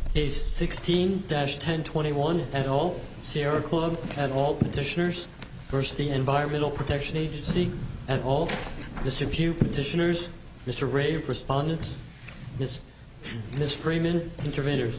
Case 16-1021 et al., Sierra Club et al. Petitioners versus the Environmental Protection Agency et al. Mr. Pugh, petitioners. Mr. Rave, respondents. Ms. Freeman, interveners.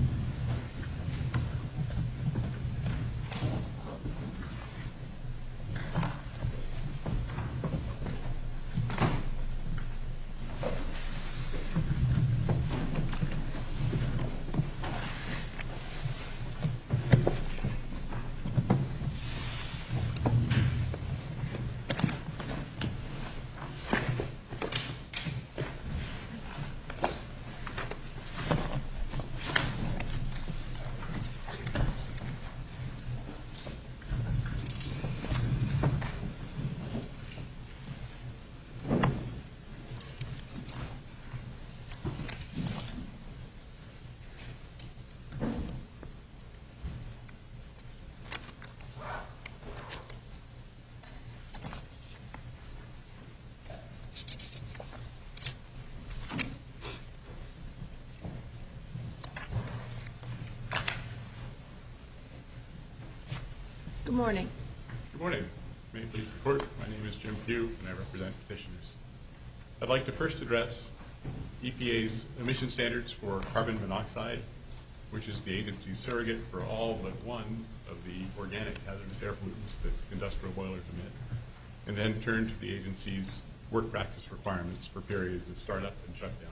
Good morning. Good morning. May it please the Court, my name is Jim Pugh and I represent petitioners. I'd like to first address EPA's emission standards for carbon monoxide, which is the agency's surrogate for all but one of the organic hazardous air pollutants that industrial boilers emit, and then turn to the agency's work practice requirements for periods of startup and shutdown.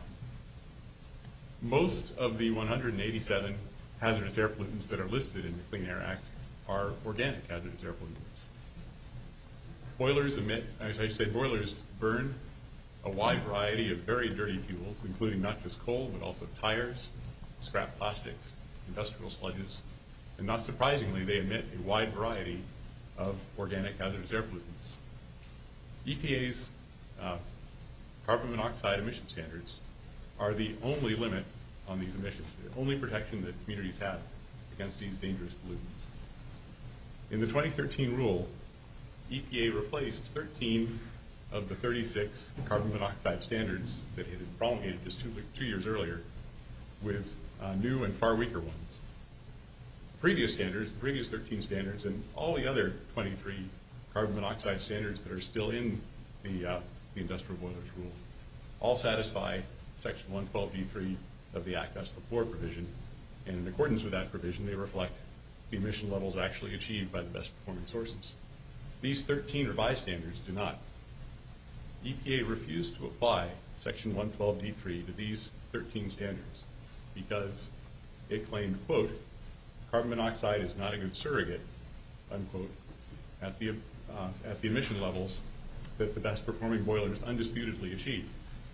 Most of the 187 hazardous air pollutants that are listed in the Clean Air Act are organic hazardous air pollutants. Boilers burn a wide variety of very dirty fuels, including not just coal, but also tires, scrap plastics, industrial sludges, and not surprisingly, they emit a wide variety of organic hazardous air pollutants. EPA's carbon monoxide emission standards are the only limit on these emissions, the only protection that communities have against these dangerous pollutants. In the 2013 rule, EPA replaced 13 of the 36 carbon monoxide standards that it had promulgated just 2 years earlier with new and far weaker ones. The previous 13 standards, and all the other 23 carbon monoxide standards that are still in the industrial boilers rule, all satisfy Section 112d3 of the Act, that's the floor provision, and in accordance with that provision, they reflect the emission levels actually achieved by the best performing sources. These 13 revised standards do not. EPA refused to apply Section 112d3 to these 13 standards because it claimed, quote, carbon monoxide is not a good surrogate, unquote, at the emission levels that the best performing boilers undisputedly achieve.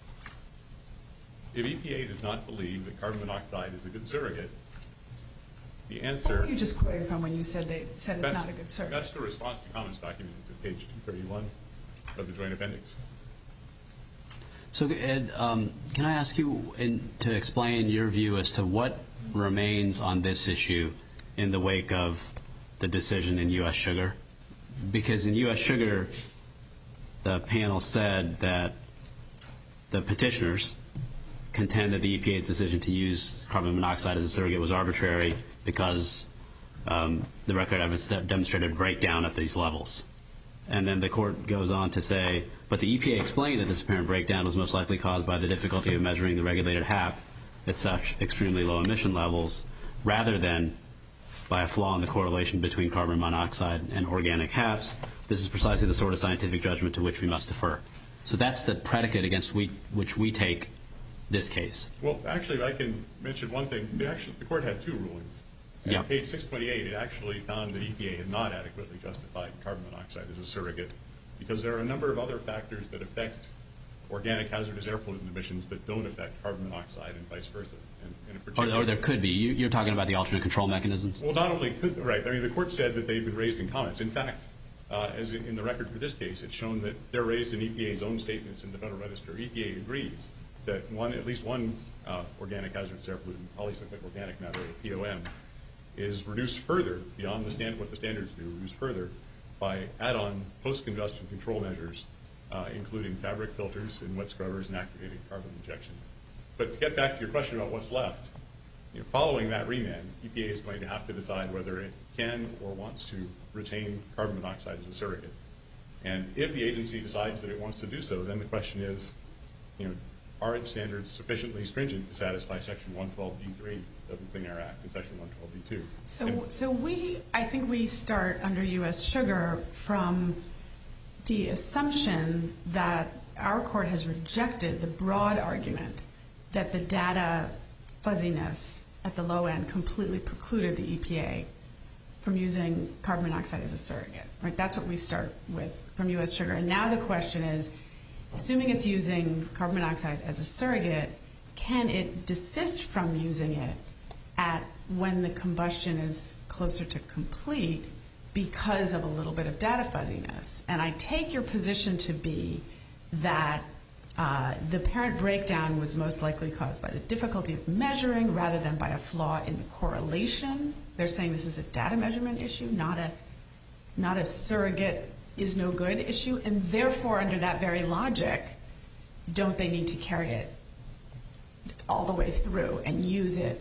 If EPA does not believe that carbon monoxide is a good surrogate, the answer... You just quoted from when you said it's not a good surrogate. That's the response to comments document. It's at page 231 of the Joint Appendix. So, Ed, can I ask you to explain your view as to what remains on this issue in the wake of the decision in U.S. Sugar? Because in U.S. Sugar, the panel said that the petitioners contend that the EPA's decision to use carbon monoxide as a surrogate was arbitrary because the record evidence demonstrated a breakdown at these levels. And then the court goes on to say, but the EPA explained that this apparent breakdown was most likely caused by the difficulty of measuring the regulated HAP at such extremely low emission levels, rather than by a flaw in the correlation between carbon monoxide and organic HAPs. This is precisely the sort of scientific judgment to which we must defer. So that's the predicate against which we take this case. Well, actually, I can mention one thing. The court had two rulings. Yeah. At page 628, it actually found that EPA had not adequately justified carbon monoxide as a surrogate because there are a number of other factors that affect organic hazardous air pollutant emissions that don't affect carbon monoxide and vice versa. Or there could be. You're talking about the alternate control mechanisms? Well, not only could, right. I mean, the court said that they've been raised in comments. In fact, as in the record for this case, it's shown that they're raised in EPA's own statements in the Federal Register. EPA agrees that at least one organic hazardous air pollutant, polycyclic organic matter, or POM, is reduced further beyond what the standards do, reduced further by add-on post-combustion control measures, including fabric filters and wet scrubbers and activated carbon injection. But to get back to your question about what's left, following that remand, EPA is going to have to decide whether it can or wants to retain carbon monoxide as a surrogate. And if the agency decides that it wants to do so, then the question is, are its standards sufficiently stringent to satisfy Section 112D3 of the Clean Air Act and Section 112D2? So I think we start under U.S. Sugar from the assumption that our court has rejected the broad argument that the data fuzziness at the low end completely precluded the EPA from using carbon monoxide as a surrogate. Right? That's what we start with from U.S. Sugar. And now the question is, assuming it's using carbon monoxide as a surrogate, can it desist from using it at when the combustion is closer to complete because of a little bit of data fuzziness? And I take your position to be that the apparent breakdown was most likely caused by the difficulty of measuring rather than by a flaw in the correlation. They're saying this is a data measurement issue, not a surrogate is no good issue, and therefore under that very logic, don't they need to carry it all the way through and use it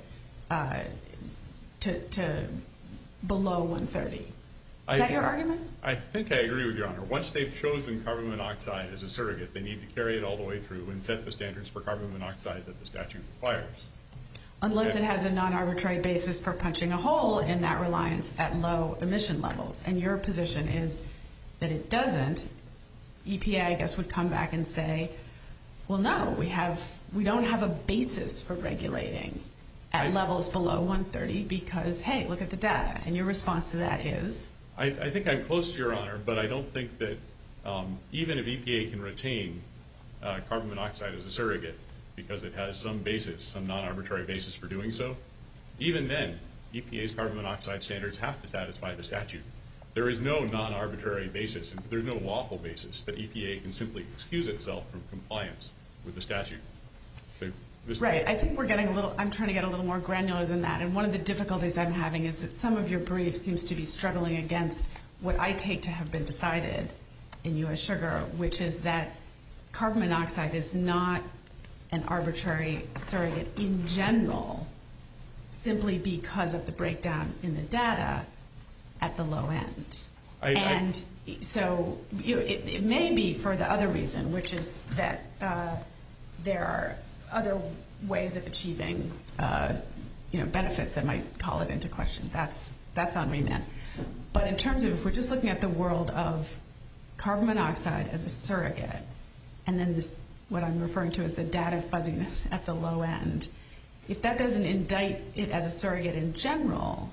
to below 130? Is that your argument? I think I agree with Your Honor. Once they've chosen carbon monoxide as a surrogate, they need to carry it all the way through and set the standards for carbon monoxide that the statute requires. Unless it has a non-arbitrary basis for punching a hole in that reliance at low emission levels. And your position is that it doesn't. EPA, I guess, would come back and say, well, no, we don't have a basis for regulating at levels below 130 because, hey, look at the data. And your response to that is? I think I'm close to Your Honor, but I don't think that even if EPA can retain carbon monoxide as a surrogate because it has some basis, some non-arbitrary basis for doing so, even then, EPA's carbon monoxide standards have to satisfy the statute. There is no non-arbitrary basis, and there's no lawful basis that EPA can simply excuse itself from compliance with the statute. Right. I think I'm trying to get a little more granular than that. And one of the difficulties I'm having is that some of your brief seems to be struggling against what I take to have been decided in U.S. Sugar, which is that carbon monoxide is not an arbitrary surrogate in general simply because of the breakdown in the data at the low end. So it may be for the other reason, which is that there are other ways of achieving benefits that might call it into question. That's on remand. But in terms of if we're just looking at the world of carbon monoxide as a surrogate, and then this what I'm referring to as the data fuzziness at the low end, if that doesn't indict it as a surrogate in general,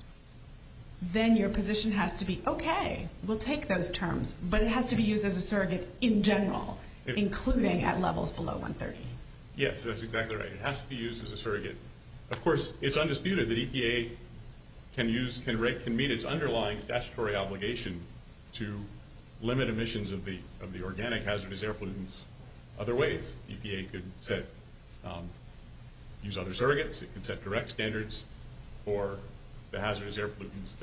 then your position has to be, okay, we'll take those terms, but it has to be used as a surrogate in general, including at levels below 130. Yes, that's exactly right. It has to be used as a surrogate. Of course, it's undisputed that EPA can meet its underlying statutory obligation to limit emissions of the organic hazardous air pollutants other ways. EPA could use other surrogates. It could set direct standards for the hazardous air pollutants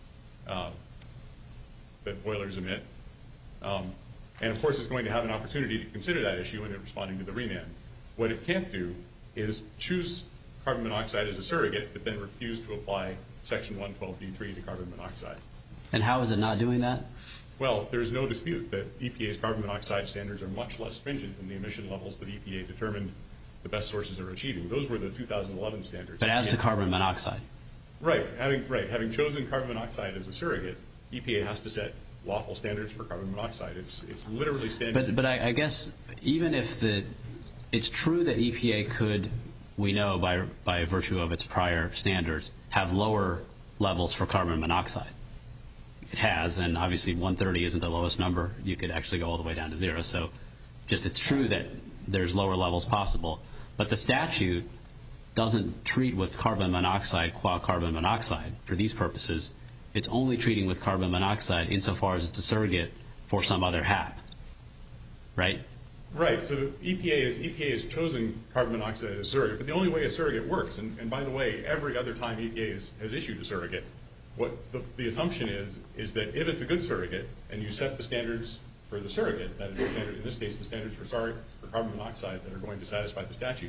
that boilers emit. And, of course, it's going to have an opportunity to consider that issue in responding to the remand. What it can't do is choose carbon monoxide as a surrogate, but then refuse to apply Section 112D3 to carbon monoxide. And how is it not doing that? Well, there's no dispute that EPA's carbon monoxide standards are much less stringent than the emission levels that EPA determined the best sources are achieving. Those were the 2011 standards. But as to carbon monoxide? Right. Having chosen carbon monoxide as a surrogate, EPA has to set lawful standards for carbon monoxide. It's literally standard. But I guess even if it's true that EPA could, we know by virtue of its prior standards, have lower levels for carbon monoxide. It has, and obviously 130 isn't the lowest number. You could actually go all the way down to zero. So just it's true that there's lower levels possible. But the statute doesn't treat with carbon monoxide qua carbon monoxide for these purposes. It's only treating with carbon monoxide insofar as it's a surrogate for some other HAP. Right? Right. So EPA has chosen carbon monoxide as a surrogate, but the only way a surrogate works, and by the way, every other time EPA has issued a surrogate, what the assumption is that if it's a good surrogate and you set the standards for the surrogate, that is the standard, in this case the standards for carbon monoxide that are going to satisfy the statute,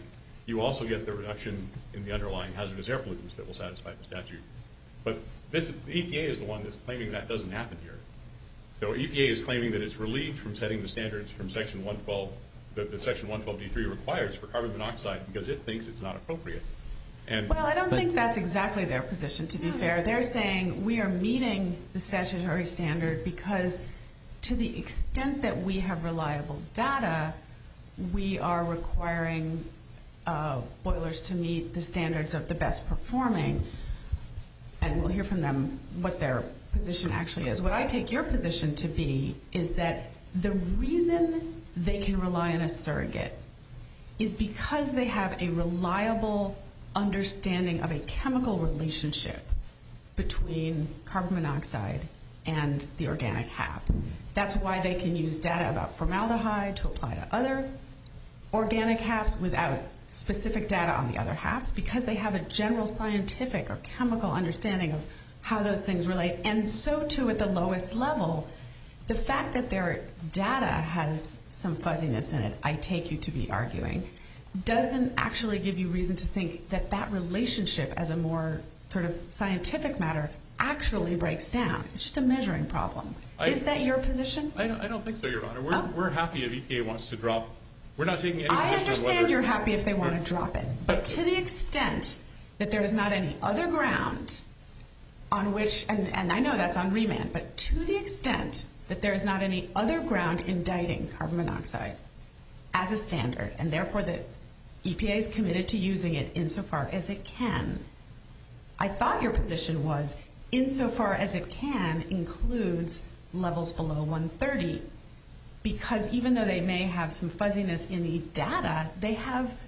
you also get the reduction in the underlying hazardous air pollutants that will satisfy the statute. But the EPA is the one that's claiming that doesn't happen here. So EPA is claiming that it's relieved from setting the standards from Section 112, that Section 112D3 requires for carbon monoxide because it thinks it's not appropriate. Well, I don't think that's exactly their position, to be fair. They're saying we are meeting the statutory standard because to the extent that we have reliable data, we are requiring boilers to meet the standards of the best performing. And we'll hear from them what their position actually is. What I take your position to be is that the reason they can rely on a surrogate is because they have a reliable understanding of a chemical relationship between carbon monoxide and the organic HAP. That's why they can use data about formaldehyde to apply to other organic HAPs without specific data on the other HAPs, because they have a general scientific or chemical understanding of how those things relate. And so too at the lowest level, the fact that their data has some fuzziness in it, I take you to be arguing, doesn't actually give you reason to think that that relationship as a more sort of scientific matter actually breaks down. It's just a measuring problem. Is that your position? I don't think so, Your Honor. We're happy if EPA wants to drop. We're not taking any position on I whether. understand you're happy if they want to drop it. But to the extent that there is not any other ground on which, and I know that's on remand, but to the extent that there is not any other ground indicting carbon monoxide as a standard, and therefore that EPA is committed to using it insofar as it can, I thought your position was insofar as it can includes levels below 130, because even though they may have some fuzziness in the data, they have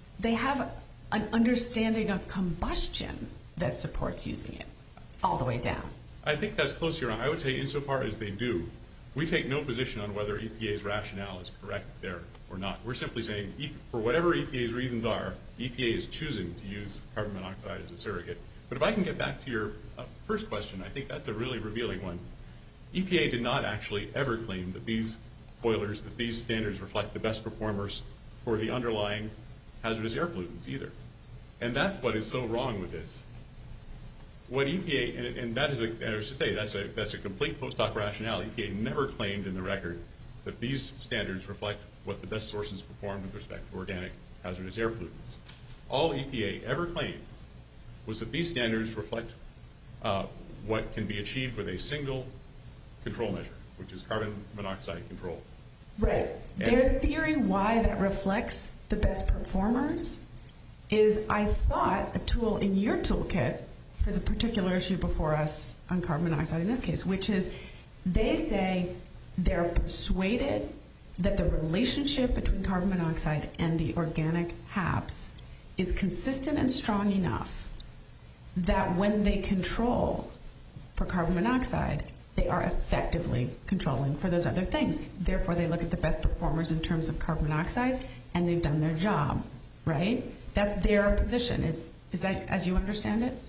an understanding of combustion that supports using it all the way down. I think that's close, Your Honor. I would say insofar as they do. We take no position on whether EPA's rationale is correct there or not. We're simply saying for whatever EPA's reasons are, EPA is choosing to use carbon monoxide as a surrogate. But if I can get back to your first question, I think that's a really revealing one. EPA did not actually ever claim that these boilers, that these standards reflect the best performers for the underlying hazardous air pollutants either. And that's what is so wrong with this. What EPA, and that is, I should say, that's a complete post hoc rationale. EPA never claimed in the record that these standards reflect what the best sources performed with respect to organic hazardous air pollutants. All EPA ever claimed was that these standards reflect what can be achieved with a single control measure, which is carbon monoxide control. Right. Their theory why that reflects the best performers is, I thought, a tool in your toolkit for the particular issue before us on carbon monoxide in this case, which is they say they're persuaded that the relationship between carbon monoxide and the organic HAPs is consistent and strong enough that when they control for carbon monoxide, they are effectively controlling for those other things. Therefore, they look at the best performers in terms of carbon monoxide, and they've done their job, right? That's their position. Is that as you understand it?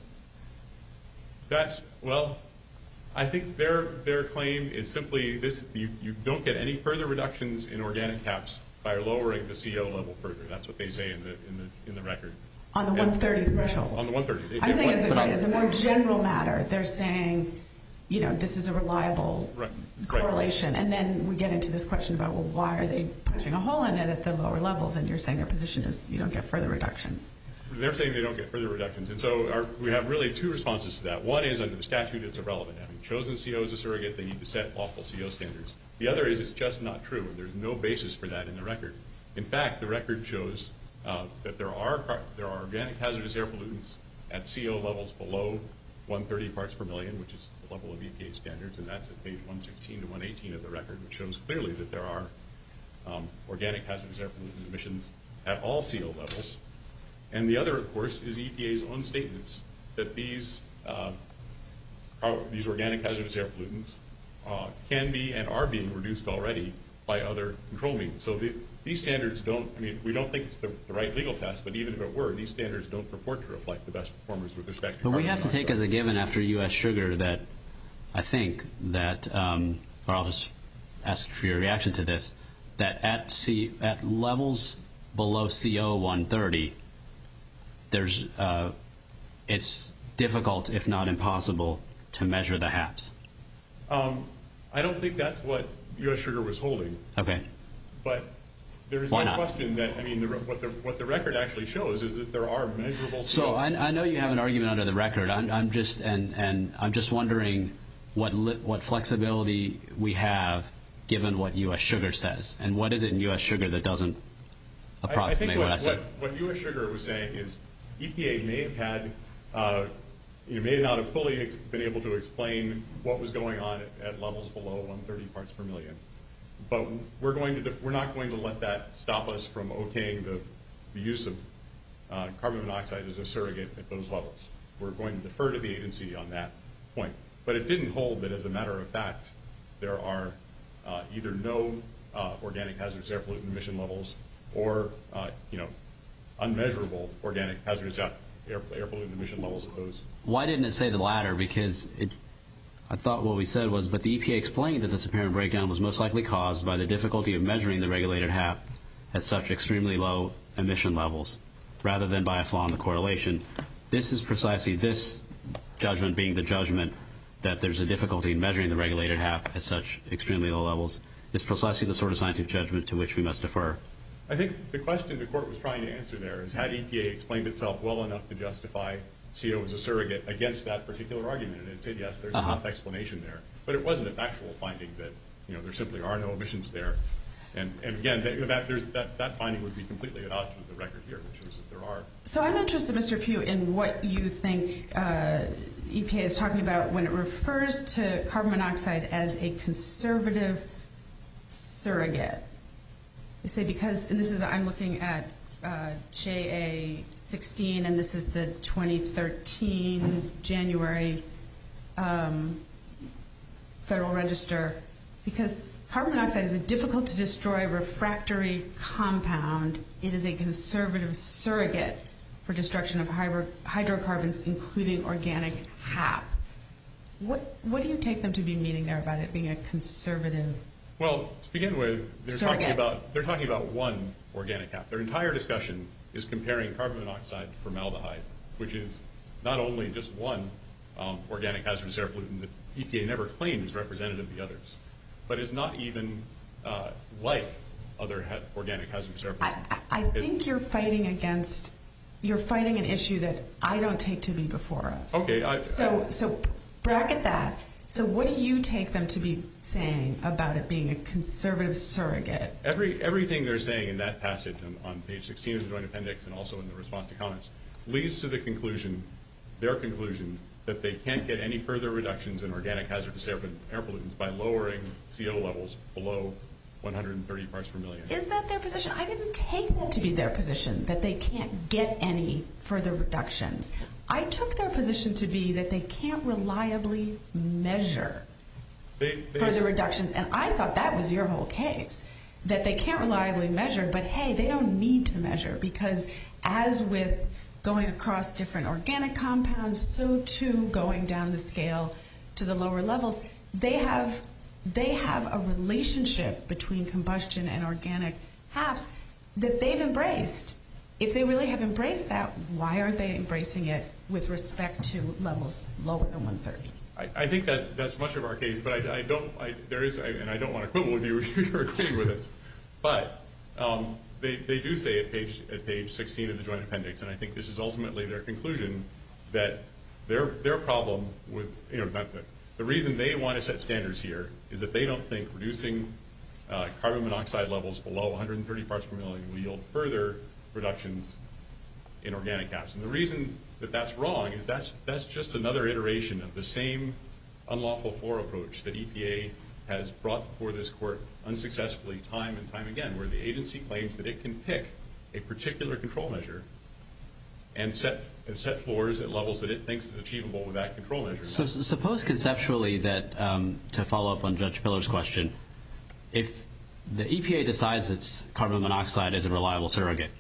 Well, I think their claim is simply this: you don't get any further reductions in organic HAPs by lowering the CO level further. That's what they say in the record. On the 130 threshold. On the 130. I'm saying as the more general matter, they're saying, this is a reliable correlation. Right. And then we get into this question about, well, why are they punching a hole in it at the lower levels? And you're saying their position is you don't get further reductions. They're saying they don't get further reductions. And so we have really two responses to that. One is under the statute it's irrelevant. Having chosen CO as a surrogate, they need to set lawful CO standards. The other is it's just not true. There's no basis for that in the record. In fact, the record shows that there are organic hazardous air pollutants at CO levels below 130 parts per million, which is the level of EPA standards, and that's at page 116 to 118 of the record, which shows clearly that there are organic hazardous air pollutant emissions at all CO levels. And the other, of course, is EPA's own statements that these organic hazardous air pollutants can be and are being reduced already by other control means. So these standards we don't think it's the right legal test, but even if it were, these standards don't purport to reflect the best performers with respect to carbon monoxide. But we have to take as a given after U.S. Sugar that I think that, or I'll just ask for your reaction to this, that at levels below CO 130, it's difficult, if not impossible, to measure the HAPs. I don't think that's what U.S. Sugar was holding. Okay. But there's Why no not? question that, I mean, what the record actually shows is that there are measurable. So I know you have an argument under the record. I'm just wondering what flexibility we have given what U.S. Sugar says, and what is it in U.S. Sugar that doesn't approximate what I said? What U.S. Sugar was saying is EPA may have had, may not have fully been able to explain what was going on at levels below 130 parts per million. But we're not going to let that stop us from okaying the use of carbon monoxide as a surrogate at those levels. We're going to defer to the agency on that point. But it didn't hold that, as a matter of fact, there are either no organic hazardous air pollutant emission levels or unmeasurable organic hazardous air pollutant emission levels at those. Why didn't it say the latter? Because I thought what we said was, but the EPA explained that this apparent breakdown was most likely caused by the difficulty of measuring the regulated HAP at such extremely low emission levels, rather than by a flaw in the correlation. This is precisely this judgment being the judgment that there's a difficulty in measuring the regulated HAP at such extremely low levels. It's precisely the sort of scientific judgment to which we must defer. I think the question the court was trying to answer there is, had EPA explained itself well enough to justify CO as a surrogate against that particular argument? And it said, yes, there's enough explanation there. But it wasn't a factual finding that there simply are no emissions there. And again, that finding would be completely at odds with the record here, which shows that there are. So I'm interested, Mr. Pugh, in what you think EPA is talking about when it refers to carbon monoxide as a conservative surrogate. They say because, and this is, I'm looking at JA 16, and this is the 2013 January Federal Register, because carbon monoxide is a difficult to destroy refractory compound. It is a conservative surrogate for destruction of hydrocarbons, including organic HAP. What do you take them to be meaning there about it being a conservative? Well, to begin with, they're talking about one organic HAP. Their entire discussion is comparing carbon monoxide to formaldehyde, which is not only just one organic hazardous air pollutant that EPA never claimed is representative of the others, but is not even like other organic hazardous air pollutants. I think you're fighting an issue that I don't take to be before us. Okay. So bracket that. So what do you take them to be saying about it being a conservative surrogate? Everything they're saying in that passage on page 16 of the Joint Appendix and also in the response to comments leads to the conclusion, their conclusion, that they can't get any further reductions in organic hazardous air pollutants by lowering CO levels below 130 parts per million. Is that their position? I didn't take that to be their position, that they can't get any further reductions. I took their position to be that they can't reliably measure further reductions, and I thought that was your whole case, that they can't reliably measure, but hey, they don't need to measure, because as with going across different organic compounds, so too going down the scale to the lower levels, they have a relationship between combustion and organic HAPs that they've embraced. If they really have embraced that, why aren't they embracing it with respect to levels lower than 130? I think that's much of our case, but I don't want to quibble with you if you're agreeing with us. But they do say at page 16 of the Joint Appendix, and I think this is ultimately their conclusion, that their problem with the reason they want to set standards here is that they don't think reducing carbon monoxide levels below 130 parts per million will yield further reductions in organic HAPs. And the reason that that's wrong is that's just another iteration of the same unlawful floor approach that EPA has brought before this court unsuccessfully time and time again, where the agency claims that it can pick a particular control measure and set floors at levels that it thinks is achievable with that control measure. So suppose conceptually that, to follow up on Judge Pillar's question, if the EPA decides that carbon monoxide is a reliable surrogate,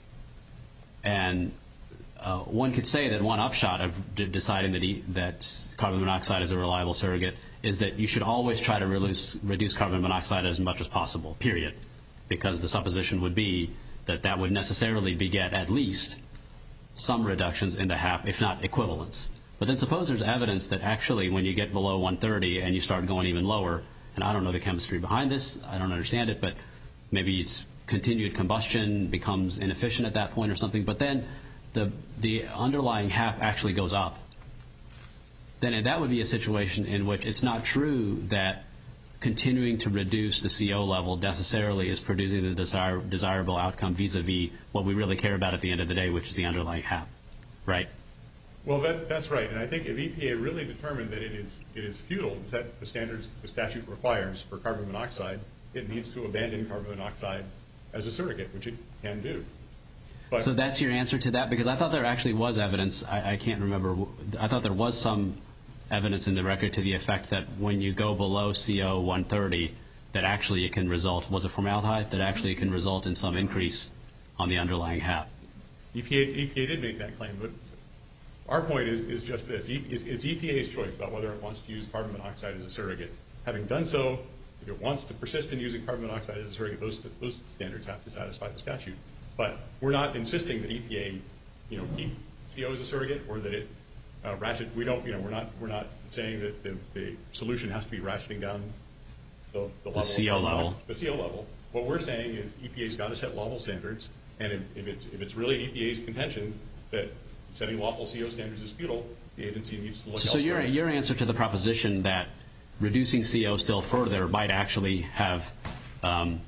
and one could say that one upshot of deciding that carbon monoxide is a reliable surrogate is that you should always try to reduce carbon monoxide as much as possible, period, because the supposition would be that would necessarily beget at least some reductions in the HAP, if not equivalence. But then suppose there's evidence that actually when you get below 130 and you start going even lower, and I don't know the chemistry behind this, I don't understand it, but maybe it's continued combustion becomes inefficient at that point or something, but then the underlying HAP actually goes up. Then that would be a situation in which it's not true that continuing to reduce the CO level necessarily is producing the desirable outcome vis-a-vis what we really care about at the end of the day, which is the underlying HAP, right? Well, that's right. And I think if EPA really determined that it is futile to set the standards the statute requires for carbon monoxide, it needs to abandon carbon monoxide as a surrogate, which it can do. But so that's your answer to that? Because I thought there actually was evidence. I can't remember. I thought there was some evidence in the record to the effect that when you go below CO 130, that actually it can result, was it formaldehyde, that actually it can result in some increase on the underlying HAP. EPA did make that claim, but our point is just this. It's EPA's choice about whether it wants to use carbon monoxide as a surrogate. Having done so, if it wants to persist in using carbon monoxide as a surrogate, those standards have to satisfy the statute. But we're not insisting that EPA, keep CO as a surrogate or that it ratchet. We're not saying that the solution has to be ratcheting down the level. The CO level. The CO level. What we're saying is EPA's got to set lawful standards, and if it's really EPA's contention that setting lawful CO standards is futile, the agency needs to look elsewhere. So your answer to the proposition that reducing CO still further might actually have an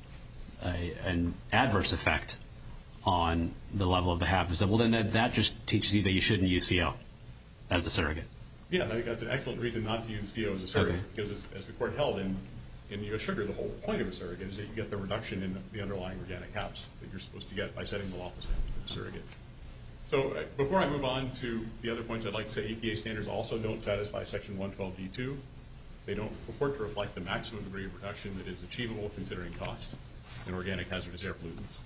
adverse effect on the level of the HAP is that, well, then that just teaches you that you shouldn't use CO as the surrogate. Yeah, I think that's an excellent reason not to use CO as a surrogate, Okay. because as the court held in U.S. Sugar, the whole point of a surrogate is that you get the reduction in the underlying organic HAPs that you're supposed to get by setting the lawful standards for the surrogate. So before I move on to the other points, I'd like to say EPA standards also don't satisfy Section 112D2. They don't purport to reflect the maximum degree of reduction that is achievable considering cost in organic hazardous air pollutants.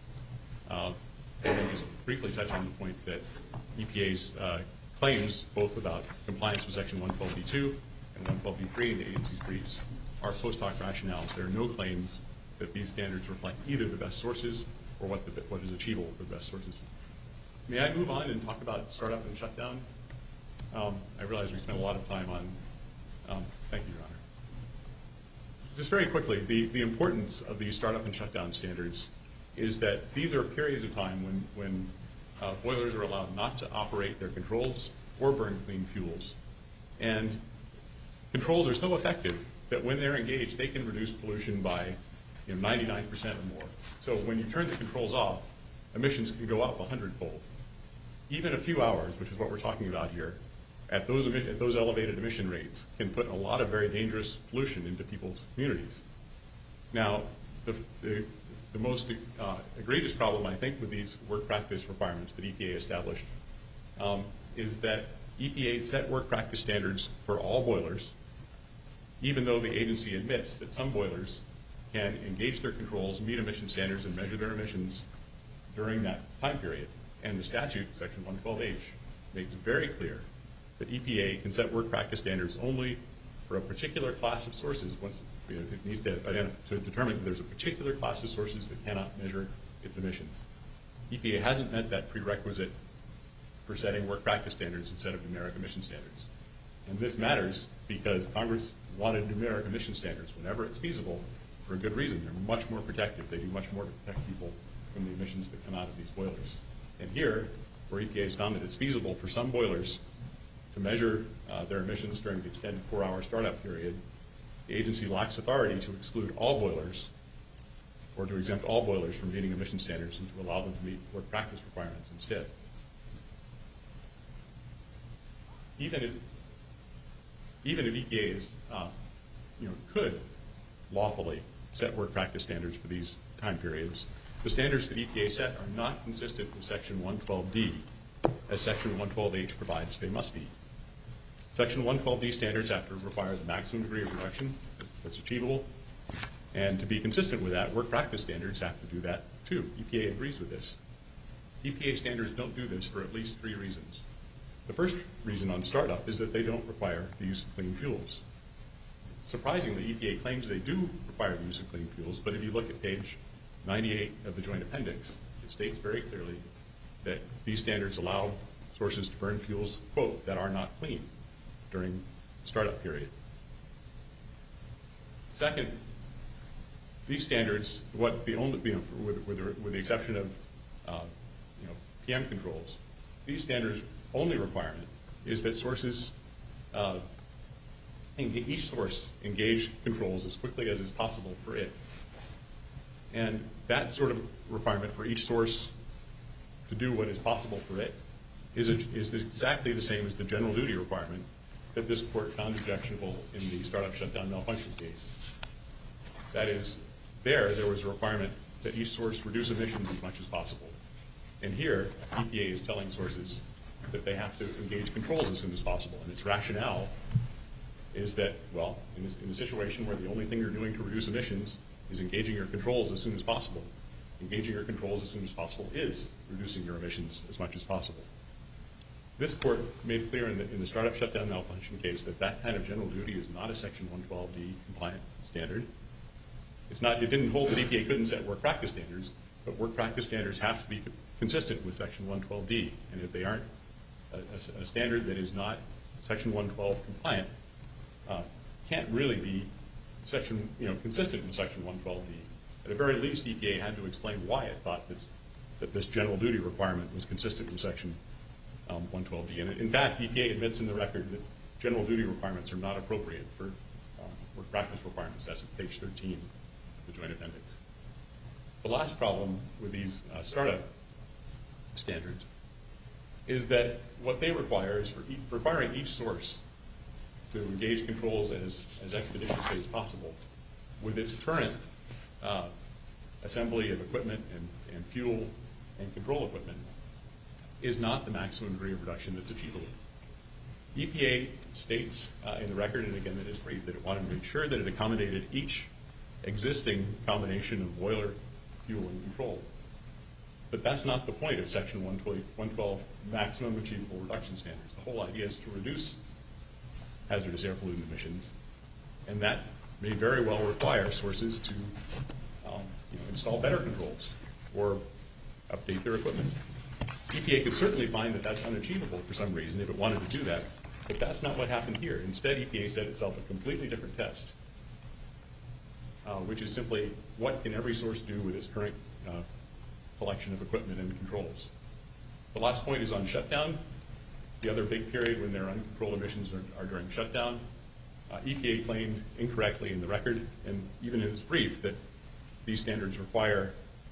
And then just briefly touch on the point that EPA's claims, both about compliance with Section 112D2 and 112D3 in the agency's briefs, are post hoc rationales. There are no claims that these standards reflect either the best sources or what is achievable for the best sources. May I move on and talk about startup and shutdown? I realize we spent a lot of time on, thank you, Your Honor. Just very quickly, the importance of these startup and shutdown standards is that these are periods of time when boilers are allowed not to operate their controls or burn clean fuels. And controls are so effective that when they're engaged, they can reduce pollution by 99% or more. So when you turn the controls off, emissions can go up 100-fold. Even a few hours, which is what we're talking about here, at those elevated emission rates can put a lot of very dangerous pollution into people's communities. Now, the most egregious problem, I think, with these work practice requirements that EPA established is that EPA set work practice standards for all boilers, even though the agency admits that some boilers can engage their controls, meet emission standards, and measure their emissions during that time period. And the statute, Section 112H, makes it very clear that EPA can set work practice standards only for a particular class of sources once it needs to determine that there's a particular class of sources that cannot measure its emissions. EPA hasn't met that prerequisite for setting work practice standards instead of numeric emission standards. And this matters because Congress wanted numeric emission standards whenever it's feasible for a good reason. They're much more protective. They do much more to protect people from the emissions that come out of these boilers. And here, where EPA has found that it's feasible for some boilers to measure their emissions during the extended 4-hour startup period, the agency lacks authority to exclude all boilers or to exempt all boilers from meeting emission standards and to allow them to meet work practice requirements instead. Even if EPA could lawfully set work practice standards for these time periods, the standards that EPA set are not consistent with Section 112D, as Section 112H provides they must be. Section 112D standards have to require the maximum degree of reduction that's achievable, and to be consistent with that, work practice standards have to do that too. EPA agrees with this. EPA standards don't do this for at least 3 reasons. The first reason on startup is that they don't require the use of clean fuels. Surprisingly, EPA claims they do require the use of clean fuels, but if you look at page 98 of the Joint Appendix, It states very clearly that these standards allow sources to burn fuels, quote, that are not clean during the startup period. Second, these standards, with the exception of PM controls, these standards' only requirement is that each source engage controls as quickly as is possible for it. And that sort of requirement for each source to do what is possible for it is exactly the same as the general duty requirement that this court found objectionable in the startup shutdown malfunction case. That is, there was a requirement that each source reduce emissions as much as possible. And here, EPA is telling sources that they have to engage controls as soon as possible. And its rationale is that, well, in a situation where the only thing you're doing to reduce emissions is engaging your controls as soon as possible, engaging your controls as soon as possible is reducing your emissions as much as possible. This court made clear in the startup shutdown malfunction case that that kind of general duty is not a Section 112D compliant standard. It didn't hold that EPA couldn't set work practice standards, but work practice standards have to be consistent with Section 112D. And if they aren't a standard that is not Section 112 compliant, can't really be consistent with Section 112D. At the very least, EPA had to explain why it thought that this general duty requirement was consistent with Section 112D. And in fact, EPA admits in the record that general duty requirements are not appropriate for work practice requirements. That's at page 13 of the Joint Appendix. The last problem with these startup standards is that what they require is requiring each source to engage controls as expeditiously as possible with its current assembly of equipment and fuel and control equipment is not the maximum degree of reduction that's achievable. EPA states in the record, and again it is brief, that it wanted to make sure that it accommodated each existing combination of boiler, fuel, and control. But that's not the point of Section 112 maximum achievable reduction standards. The whole idea is to reduce hazardous air pollutant emissions, and that may very well require sources to install better controls or update their equipment. EPA could certainly find that that's unachievable for some reason if it wanted to do that, but that's not what happened here. Instead, EPA set itself a completely different test, which is simply what can every source do with its current collection of equipment and controls. The last point is on shutdown. The other big period when there are uncontrolled emissions are during shutdown. EPA claimed incorrectly in the record, and even in its brief, that these standards require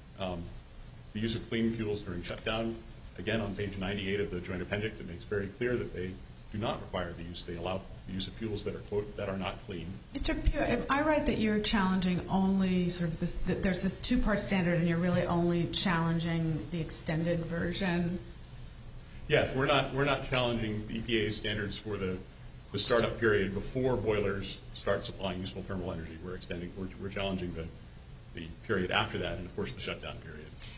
the use of clean fuels during shutdown. Again, on page 98 of the Joint Appendix, it makes very clear that they do not require the use. They allow the use of fuels that are, quote, that are not clean. Mr. Pugh, am I right that you're challenging only sort of this, that there's this two-part standard and you're really only challenging the extended version? Yes, we're not challenging the EPA's standards for the startup period before boilers start supplying useful thermal energy. We're challenging the period after that, and of course the shutdown period.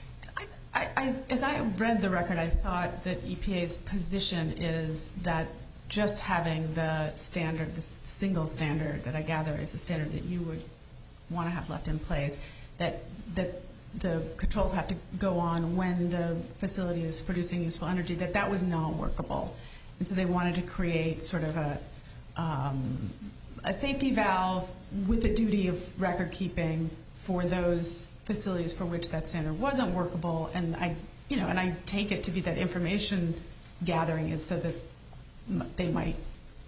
As I read the record, I thought that EPA's position is that just having the standard, the single standard that I gather is a standard that you would want to have left in place, that the controls have to go on when the facility is producing useful energy, that was not workable. And so they wanted to create sort of a safety valve with a duty of record keeping for those facilities for which that standard wasn't workable. And I take it to be that information gathering is so that they might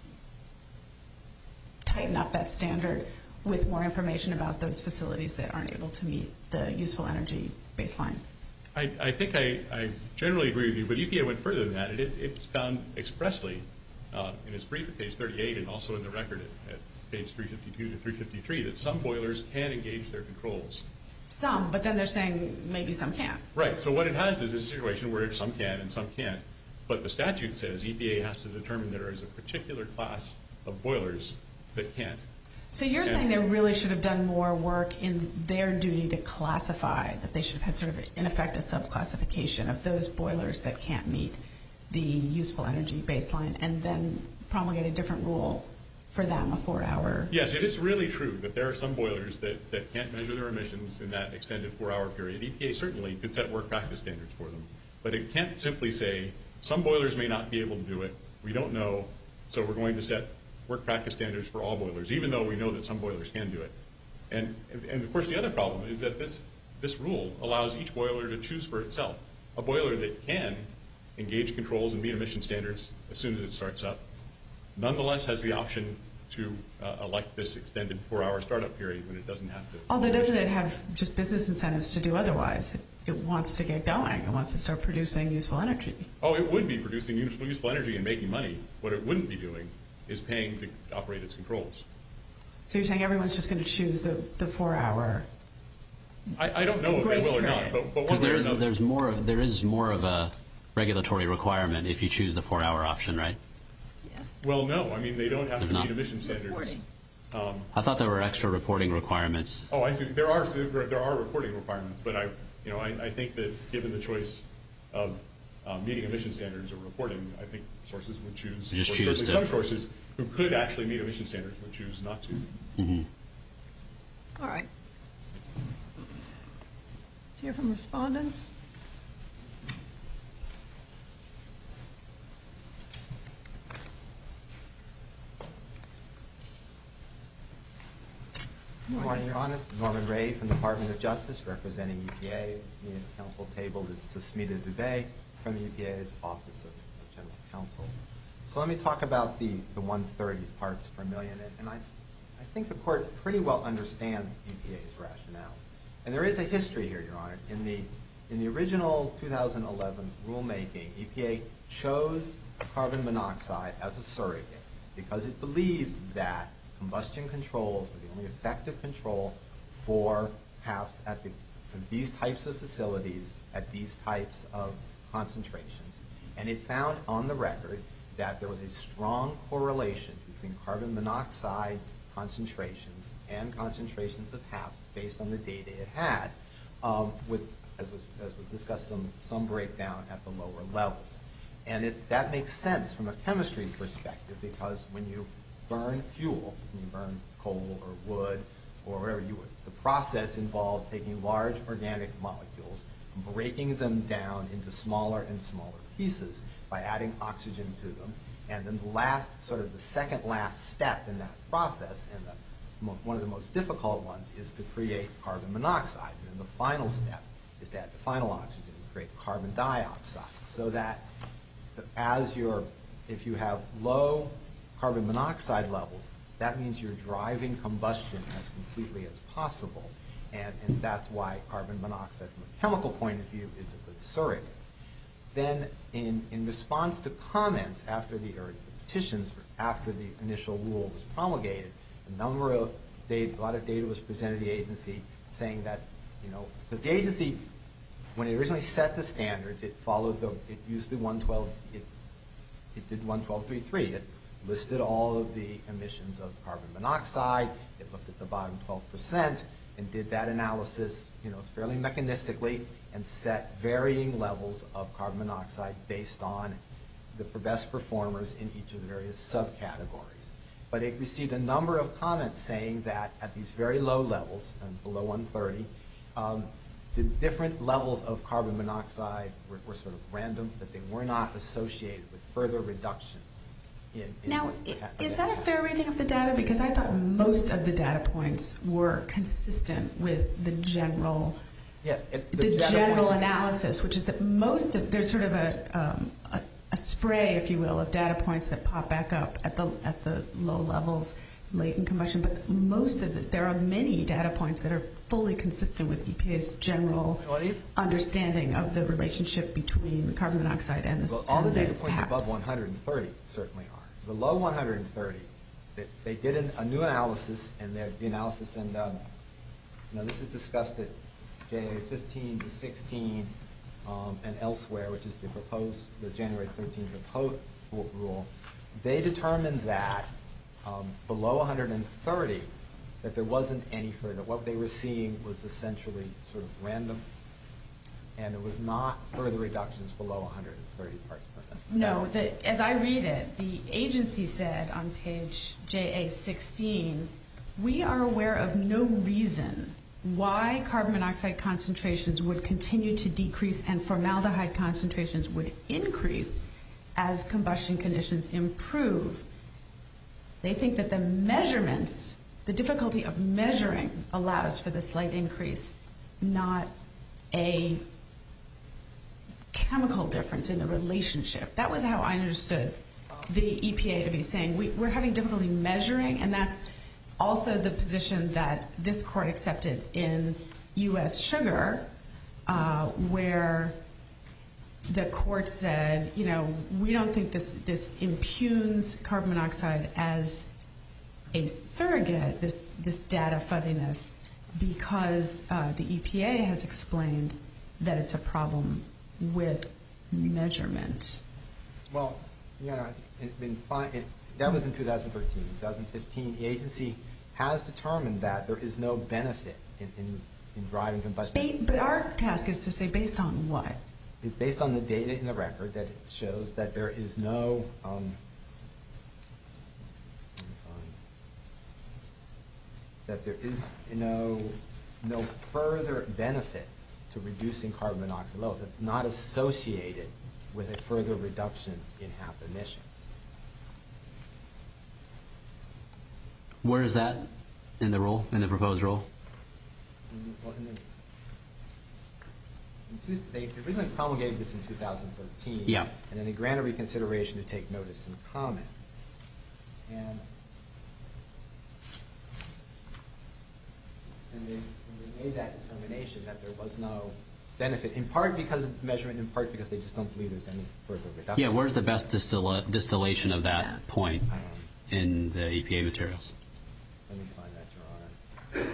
tighten up that standard with more information about those facilities that aren't able to meet the useful energy baseline. I think I generally agree with you, but EPA went further than that. It's found expressly in its brief at page 38 and also in the record at page 352 to 353 that some boilers can engage their controls. Some, but then they're saying maybe some can't. Right. So what it has is a situation where some can and some can't. But the statute says EPA has to determine that there is a particular class of boilers that can't. So you're saying they really should have done more work in their duty to classify, that they should have had sort of, in effect, a subclassification of those boilers that can't meet the useful energy baseline and then promulgate a different rule for them, a 4-hour. Yes, it is really true that there are some boilers that can't measure their emissions in that extended 4-hour period. EPA certainly could set work practice standards for them, but it can't simply say some boilers may not be able to do it. We don't know, so we're going to set work practice standards for all boilers, even though we know that some boilers can do it. And of course, the other problem is that this rule allows each boiler to choose for itself. A boiler that can engage controls and meet emission standards as soon as it starts up nonetheless has the option to elect this extended 4-hour startup period when it doesn't have to. Although doesn't it have just business incentives to do otherwise? It wants to get going. It wants to start producing useful energy. Oh, it would be producing useful energy and making money. What it wouldn't be doing is paying to operate its controls. So you're saying everyone's just going to choose the 4-hour? I don't know if they will or not, but one way or another. There is more of a regulatory requirement if you choose the 4-hour option, right? Yes. Well, no. I mean, they don't have to meet emission standards. Reporting. I thought there were extra reporting requirements. Oh, I see. There are reporting requirements, but I think that given the choice of meeting emission standards or reporting, I think sources would choose. Just or choose certainly to. Some sources who could actually meet emission standards would choose not to. Mm-hmm. All right. Let's hear from respondents. Good morning, Your Honor. Norman Ray from the Department of Justice, representing EPA. Me at the council table is Susmita Dubey from EPA's Office of General Counsel. So let me talk about the 130 parts per million, and I think the court pretty well understands EPA's rationale. And there is a history here, Your Honor. In the original 2011 rulemaking, EPA chose carbon monoxide as a surrogate because it believes that combustion controls are the only effective control for HAPs at these types of facilities at these types of concentrations. And it found on the record that there was a strong correlation between carbon monoxide concentrations and concentrations of HAPs based on the data it had, with, as was discussed, some breakdown at the lower levels. And that makes sense from a chemistry perspective because when you burn fuel, when you burn coal or wood or whatever you would, the process involves taking large organic molecules, breaking them down into smaller and smaller pieces by adding oxygen to them. And then the second last step in that process, and one of the most difficult ones, is to create carbon monoxide. And then the final step is to add the final oxygen and create carbon dioxide. So that if you have low carbon monoxide levels, that means you're driving combustion as completely as possible. And that's why carbon monoxide, from a chemical point of view, is a good surrogate. Then, in response to comments after petitions after the initial rule was promulgated, a lot of data was presented to the agency saying that, because the agency, when it originally set the standards, it used the 112, it did 112.3.3. It listed all of the emissions of carbon monoxide. It looked at the bottom 12% and did that analysis, fairly mechanistically, and set varying levels of carbon monoxide based on the best performers in each of the various subcategories. But it received a number of comments saying that at these very low levels, below 130, the different levels of carbon monoxide were sort of random, that they were not associated with further reductions. Now, is that a fair reading of the data? Because I thought most of the data points were consistent with the general, general analysis, which is that there's sort of a spray, if you will, of data points that pop back up at the low levels, latent combustion. But there are many data points that are fully consistent with EPA's general understanding of the relationship between carbon monoxide and the all the data points HAPs. above 130 certainly are. Below 130, they did a new analysis, and the analysis, and this is discussed at JA 15 to 16 and elsewhere, which is the January 13th proposed rule. They determined that below 130, that there wasn't any further. What they were seeing was essentially sort of random. and it was not further reductions below 130 parts per million. No, as I read it, the agency said on page JA16, we are aware of no reason why carbon monoxide concentrations would continue to decrease and formaldehyde concentrations would increase as combustion conditions improve. They think that the measurements, the difficulty of measuring allows for the slight increase, not a chemical difference in the relationship. That was how I understood the EPA to be saying we're having difficulty measuring, and that's also the position that this court accepted in U.S. Sugar, where the court said, we don't think this impugns carbon monoxide as a surrogate, this data fuzziness, because the EPA has explained that it's a problem with measurement. Well, that was in 2013. In 2015, the agency has determined that there is no benefit in driving combustion. But our task is to say based on what? It's based on the data in the record that it shows that there is no no further benefit to reducing carbon monoxide levels. It's not associated with a further reduction in HAP emissions. Where is that in the rule, in the proposed rule? They originally promulgated this in 2013, Yeah. and then they granted reconsideration to take notice and comment. And they made that determination that there was no benefit, in part because of measurement, in part because they just don't believe there's any further reduction. Yeah, where's the best distillation of that point in the EPA materials? Let me find that, Your Honor.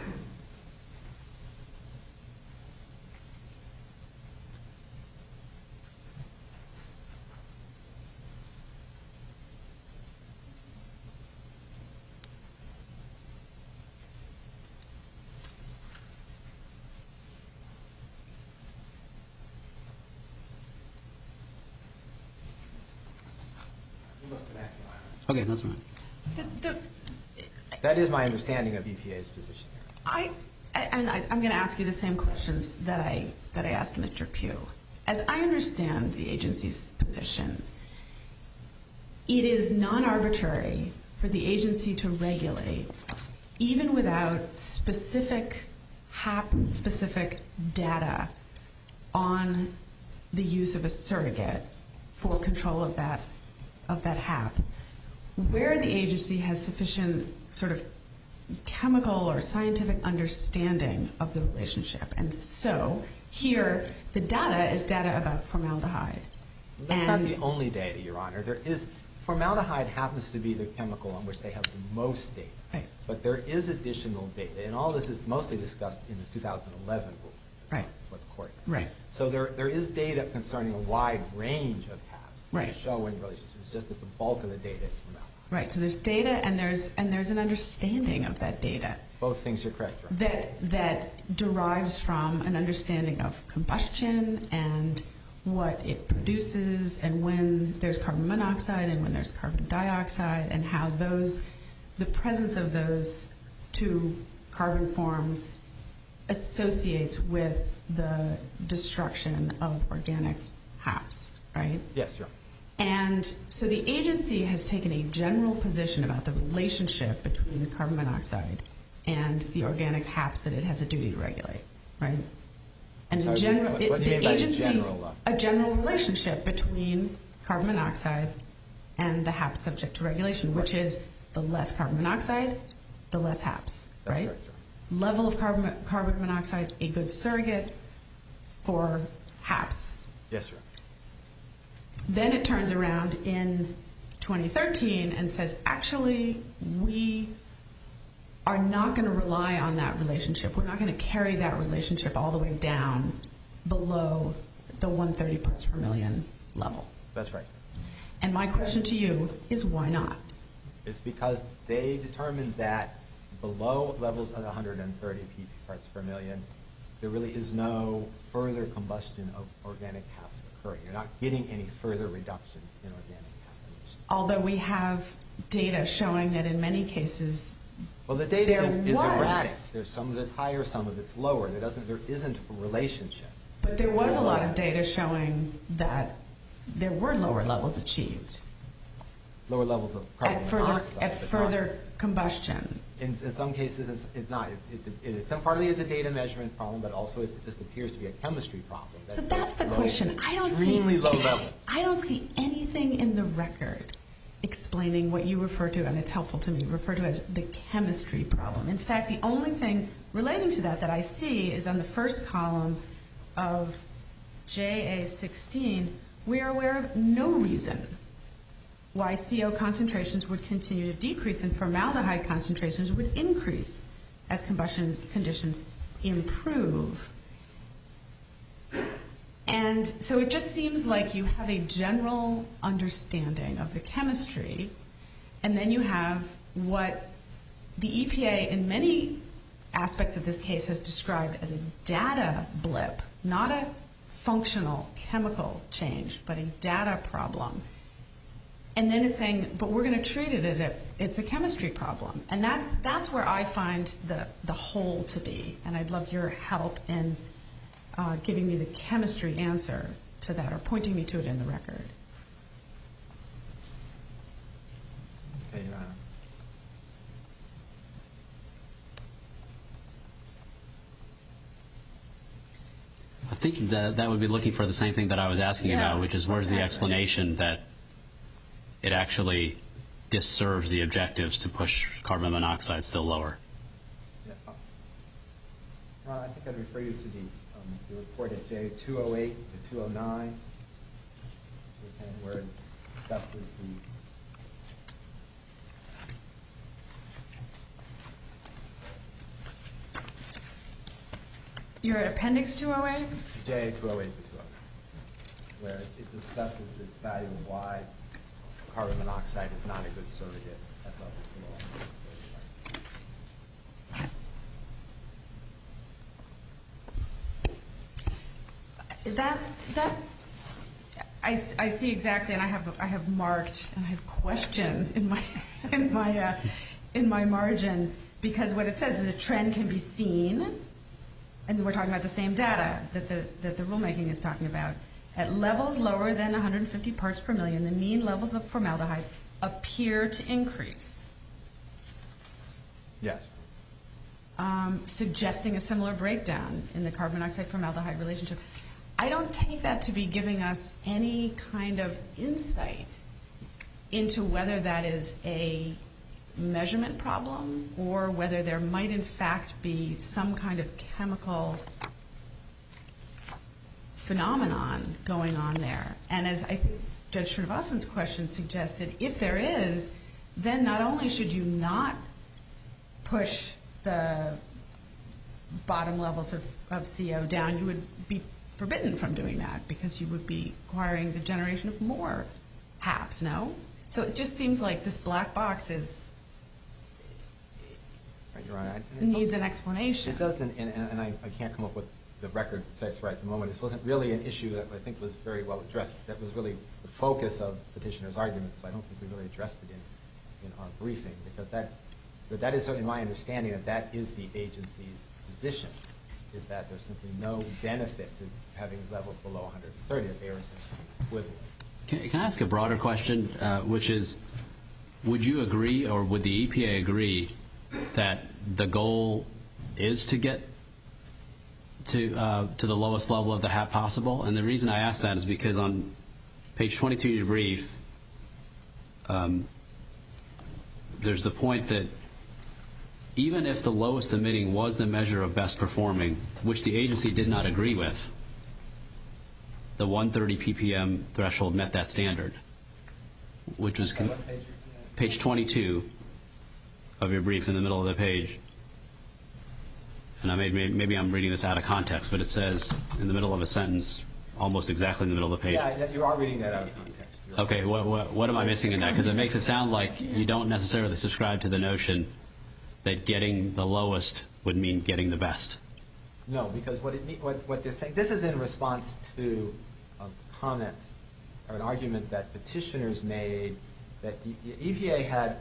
Okay, that's fine. That is my understanding of EPA's position here. I'm going to ask you the same questions that I asked Mr. Pugh. As I understand the agency's position, it is non-arbitrary for the agency to regulate, even without specific HAP-specific data on the use of a surrogate for control of that HAP, where the agency has sufficient sort of chemical or scientific understanding of the relationship. And so here, the data is data about formaldehyde. That's not the only data, Your Honor. Formaldehyde happens to be the chemical on which they have the most data. Right. But there is additional data, and all this is mostly discussed in the 2011 rule. Right. For the court. Right. So there is data concerning a wide range of HAPs. Right. Showing relationships. It's just that the bulk of the data is formaldehyde. Right. So there's data, and there's an understanding of that data. Both things are correct, Your Honor. That derives from an understanding of combustion and what it produces, and when there's carbon monoxide and when there's carbon dioxide, and how the presence of those two carbon forms associates with the destruction of organic HAPs, right? Yes, Your Honor. And so the agency has taken a general position about the relationship between the carbon monoxide and the organic HAPs that it has a duty to regulate, right? And what do you mean by general? A general relationship between carbon monoxide and the HAP subject to regulation, which is the less carbon monoxide, the less HAPs, That's right? correct, Your Honor. Level of carbon monoxide, a good surrogate for HAPs. Yes, Your Honor. Then it turns around in 2013 and says, actually, we are not going to rely on that relationship. We're not going to carry that relationship all the way down below the 130 parts per million level. That's right. And my question to you is, why not? It's because they determined that below levels of 130 parts per million, there really is no further combustion of organic HAPs occurring. You're not getting any further reductions in organic HAP emissions. Although we have data showing that in many cases, Well, the data is there was. erratic. There's some of it's higher, some of it's lower. There isn't a relationship. but there was a lot of data showing that there were lower levels achieved Lower levels of carbon monoxide. at but further combustion. In some cases, it's not. It is partly it's a data measurement problem, but also it just appears to be a chemistry problem. So that's the low- question. Extremely low levels. I don't see anything in the record explaining what you refer to, and it's helpful to me, refer to as the chemistry problem. In fact, the only thing relating to that I see is on the first column of JA16, we are aware of no reason why CO concentrations would continue to decrease and formaldehyde concentrations would increase as combustion conditions improve. And so it just seems like you have a general understanding of the chemistry, and then you have what the EPA in many aspects of this case has described as a data blip, not a functional chemical change, but a data problem. And then it's saying, but we're going to treat it as if it's a chemistry problem. And that's where I find the hole to be. And I'd love your help in giving me the chemistry answer to that, or pointing me to it in the record. Okay, Your Honor. I think that would be looking for the same thing that I was asking Yeah, about, which is where's the exactly. explanation that it actually disserves the objectives to push carbon monoxide still lower? Yeah. Ron, I think I'd refer you to the report at J208 to 209, where it discusses the You're at Appendix 208? J208 to 209, where it discusses this value of why carbon monoxide is not a good surrogate at levels below 135. I see exactly, and I have marked and I have question in my margin, because what it says is a trend can be seen, and we're talking about the same data that the rulemaking is talking about. At levels lower than 150 parts per million, the mean levels of formaldehyde appear to increase, Yes. suggesting a similar breakdown in the carbon monoxide formaldehyde relationship. I don't take that to be giving us any kind of insight into whether that is a measurement problem or whether there might in fact be some kind of chemical phenomenon going on there. And as I think Judge Srinivasan's question suggested, if there is, then not only should you not push the bottom levels of CO down, you would be forbidden from doing that because you would be requiring the generation of more HAPs, no? So it just seems like this black box Your Honor, needs an explanation. It doesn't, and I can't come up with the record sites right at the moment. This wasn't really an issue that I think was very well addressed. That was really the focus of petitioner's argument, so I don't think we really addressed it in our briefing, because that is certainly my understanding that is the agency's position, is that there's simply no benefit to having levels below 130, that they are essentially equivalent. Can I ask a broader question, which is, would you agree, or would the EPA agree, that the goal is to get to the lowest level of the HAP possible? And the reason I ask that is because on page 22 of your brief, there's the point that even if the lowest emitting was the measure of best performing, which the agency did not agree with, the 130 ppm threshold met that standard, which was page 22 of your brief in the middle of the page. And maybe I'm reading this out of context, but it says in the middle of a sentence, almost exactly in the middle of the page. Yeah, you are reading that out of context. Okay, what am I missing in that? Because it makes it sound like you don't necessarily subscribe to the notion that getting the lowest would mean getting the best. No, because what they're saying, this is in response to comments or an argument that petitioners made that the EPA had,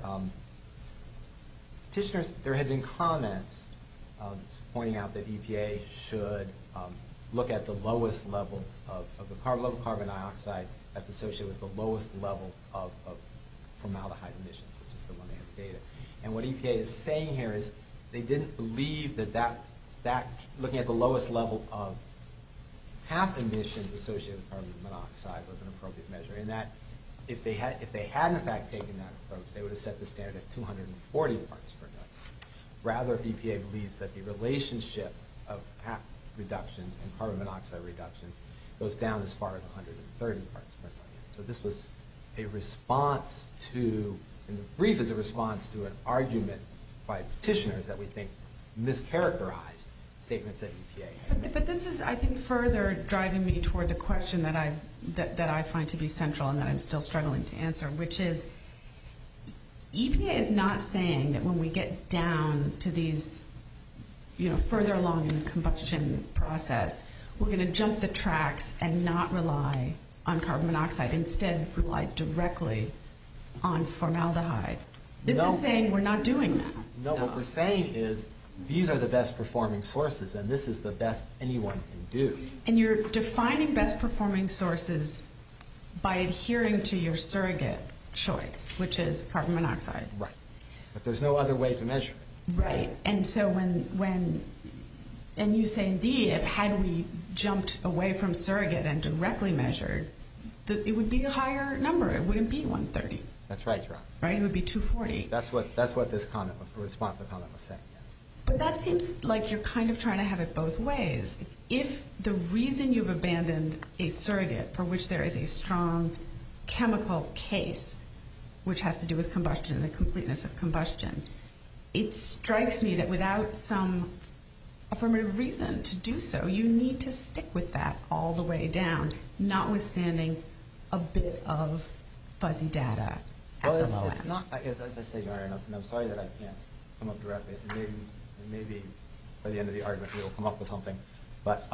there had been comments pointing out that EPA should look at the lowest level of the level of carbon dioxide that's associated with the lowest level of formaldehyde emissions, which is the one they have data. And what EPA is saying here is they didn't believe that looking at the lowest level of HAP emissions associated with carbon monoxide was an appropriate measure, and that if they had in fact taken that approach, they would have set the standard at 240 parts per million. Rather, EPA believes that the relationship of HAP reductions and carbon monoxide reductions goes down as far as 130 parts per million. So this was a response to, in the brief, is a response to an argument by petitioners that we think mischaracterized statements that EPA made. But this is, I think, further driving me toward the question that I find to be central and that I'm still struggling to answer, which is EPA is not saying that when we get down to these, further along in the combustion process, we're going to jump the tracks and not rely on carbon monoxide, instead rely directly on formaldehyde. This is saying we're not doing that. No, what we're saying is these are the best performing sources, and this is the best anyone can do. And you're defining best performing sources by adhering to your surrogate choice, which is carbon monoxide. Right. But there's no other way to measure it. Right. And so when you say, indeed, had we jumped away from surrogate and directly measured, it would be a higher number. It wouldn't be 130. That's right, Your Honor. Right? It would be 240. That's what this comment was, the response to the comment was saying, yes. But that seems like you're kind of trying to have it both ways. If the reason you've abandoned a surrogate for which there is a strong chemical case, which has to do with combustion and the completeness of combustion, it strikes me that without some affirmative reason to do so, you need to stick with that all the way down, notwithstanding a bit of fuzzy data at the low end. It's not, as I said, Your Honor, and I'm sorry that I can't come up directly, and maybe by the end of the argument we'll come up with something. But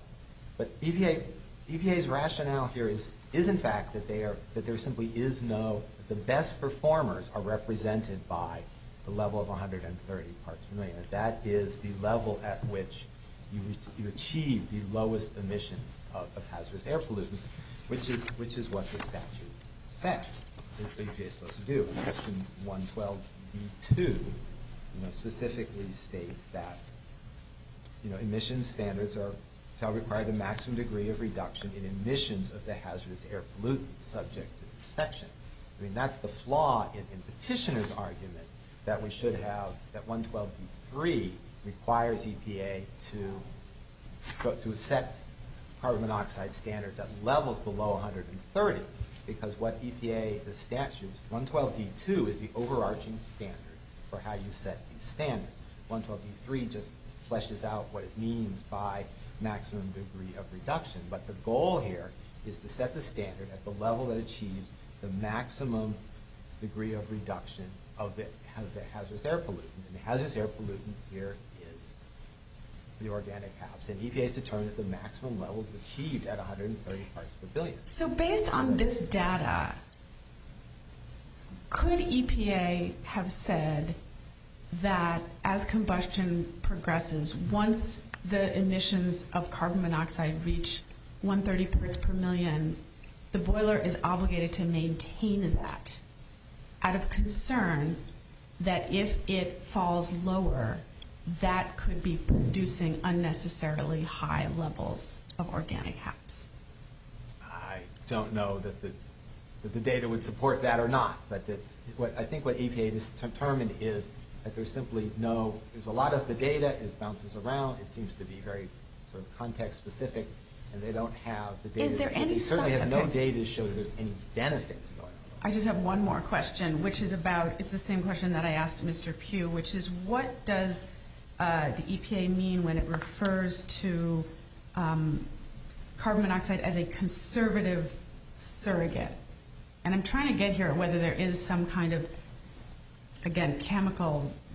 EPA's rationale here is in fact that there simply is no, the best performers are represented by the level of 130 parts per million. That is the level at which you achieve the lowest emissions of hazardous air pollutants, which is what the statute says that EPA is supposed to do. Section 112B2 specifically states that emissions standards shall require the maximum degree of reduction in emissions of the hazardous air pollutants subject to this section. I mean, that's the flaw in petitioner's argument that we should have, that 112B3 requires EPA to set carbon monoxide standards at levels below 130, because what EPA, the statute, 112B2 is the overarching standard for how you set these standards. 112B3 just fleshes out what it means by maximum degree of reduction. But the goal here is to set the standard at the level that achieves the maximum degree of reduction of the hazardous air pollutant. And the hazardous air pollutant here is the organic HAPs. And EPA has determined that the maximum level is achieved at 130 parts per billion. So based on this data, could EPA have said that as combustion progresses, once the emissions of carbon monoxide reach 130 parts per million, the boiler is obligated to maintain that out of concern that if it falls lower, that could be producing unnecessarily high levels of organic HAPs? I don't know that the data would support that or not, but I think what EPA has determined is that there's simply there's a lot of the data bounces around. It seems to be very sort of context specific, and they don't have the data. Is there any they certainly have no data to show that there's any benefit to going on. I just have one more question, which is it's the same question that I asked Mr. Pugh, which is what does the EPA mean when it refers to carbon monoxide as a conservative surrogate? And I'm trying to get here at whether there is some kind of, again, chemical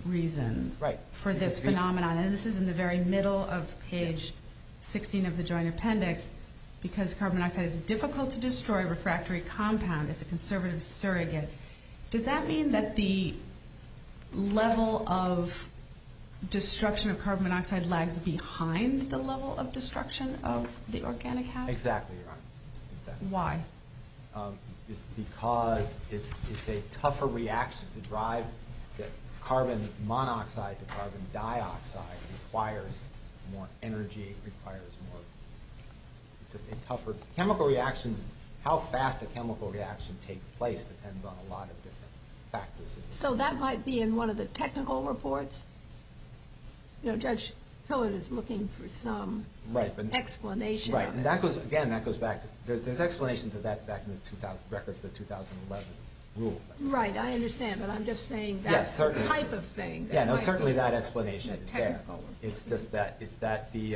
reason Right. for this phenomenon, and this is in the very middle of page 16 of the Joint Appendix, because carbon monoxide is difficult to destroy refractory compound as a conservative surrogate. Does that mean that the level of destruction of carbon monoxide lags behind the level of destruction of the organic hazard? Exactly, Your Honor. Exactly. Why? Is because it's a tougher reaction to drive that carbon monoxide to carbon dioxide requires more energy, requires more. It's just a tougher chemical reactions. How fast a chemical reaction takes place depends on a lot of different factors. So that might be in one of the technical reports? You know, Judge Pillard is looking for some explanation. Right, of and it. that goes back to, there's explanations of that back in the 2000 record for the 2011 rule. Right, I understand, but I'm just saying that's Yes, the certainly. type of thing. That Yeah, no, might certainly be that explanation the is there. technical report. It's just that the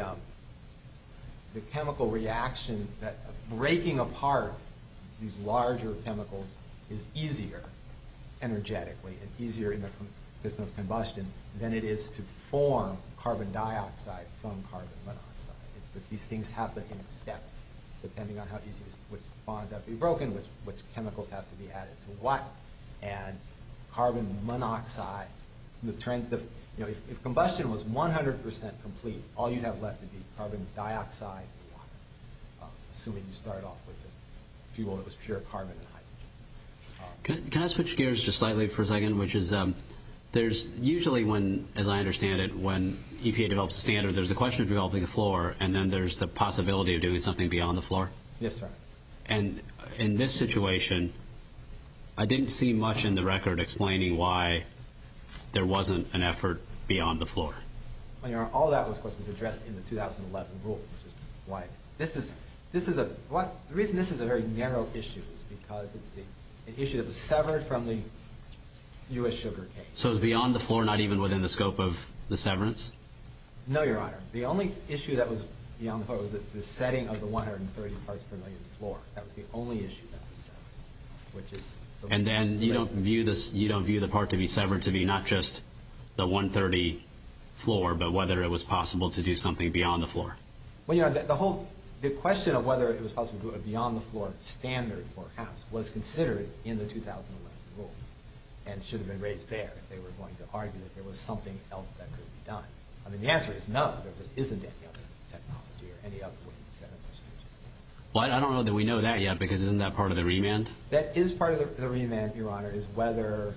chemical reaction, that breaking apart these larger chemicals is easier energetically and easier in the system of combustion than it is to form carbon dioxide from carbon monoxide. It's just these things happen in steps depending on how easy it is, which bonds have to be broken, which chemicals have to be added to what. And carbon monoxide, the trend of, if combustion was 100% complete, all you'd have left would be carbon dioxide and water, assuming you started off with just fuel that was pure carbon and hydrogen. Can I switch gears just slightly for a second, which is there's usually when, as I understand it, when EPA develops a standard, there's a question of developing the floor, and then there's the possibility of doing something beyond the floor. Yes, sir. And in this situation, I didn't see much in the record explaining why there wasn't an effort beyond the floor. Well, Your Honor, all that was addressed in the 2011 rule, which is why the reason this is a very narrow issue is because it's an issue that was severed from the U.S. sugar case. So is beyond the floor not even within the scope of the severance? No, Your Honor. The only issue that was beyond the floor was the setting of the 130 parts per million floor. That was the only issue that was severed, which is. And then you don't view the part to be severed to be not just the 130 floor, but whether it was possible to do something beyond the floor. Well, Your Honor, the question of whether it was possible to do a beyond the floor standard for HAPS was considered in the 2011 rule and should have been raised there if they were going to argue that there was something else that could be done. I mean, the answer is no. There just isn't any other technology or any other way to set up a standard. Well, I don't know that we know that yet, because isn't that part of the remand? That is part of the remand, Your Honor, is whether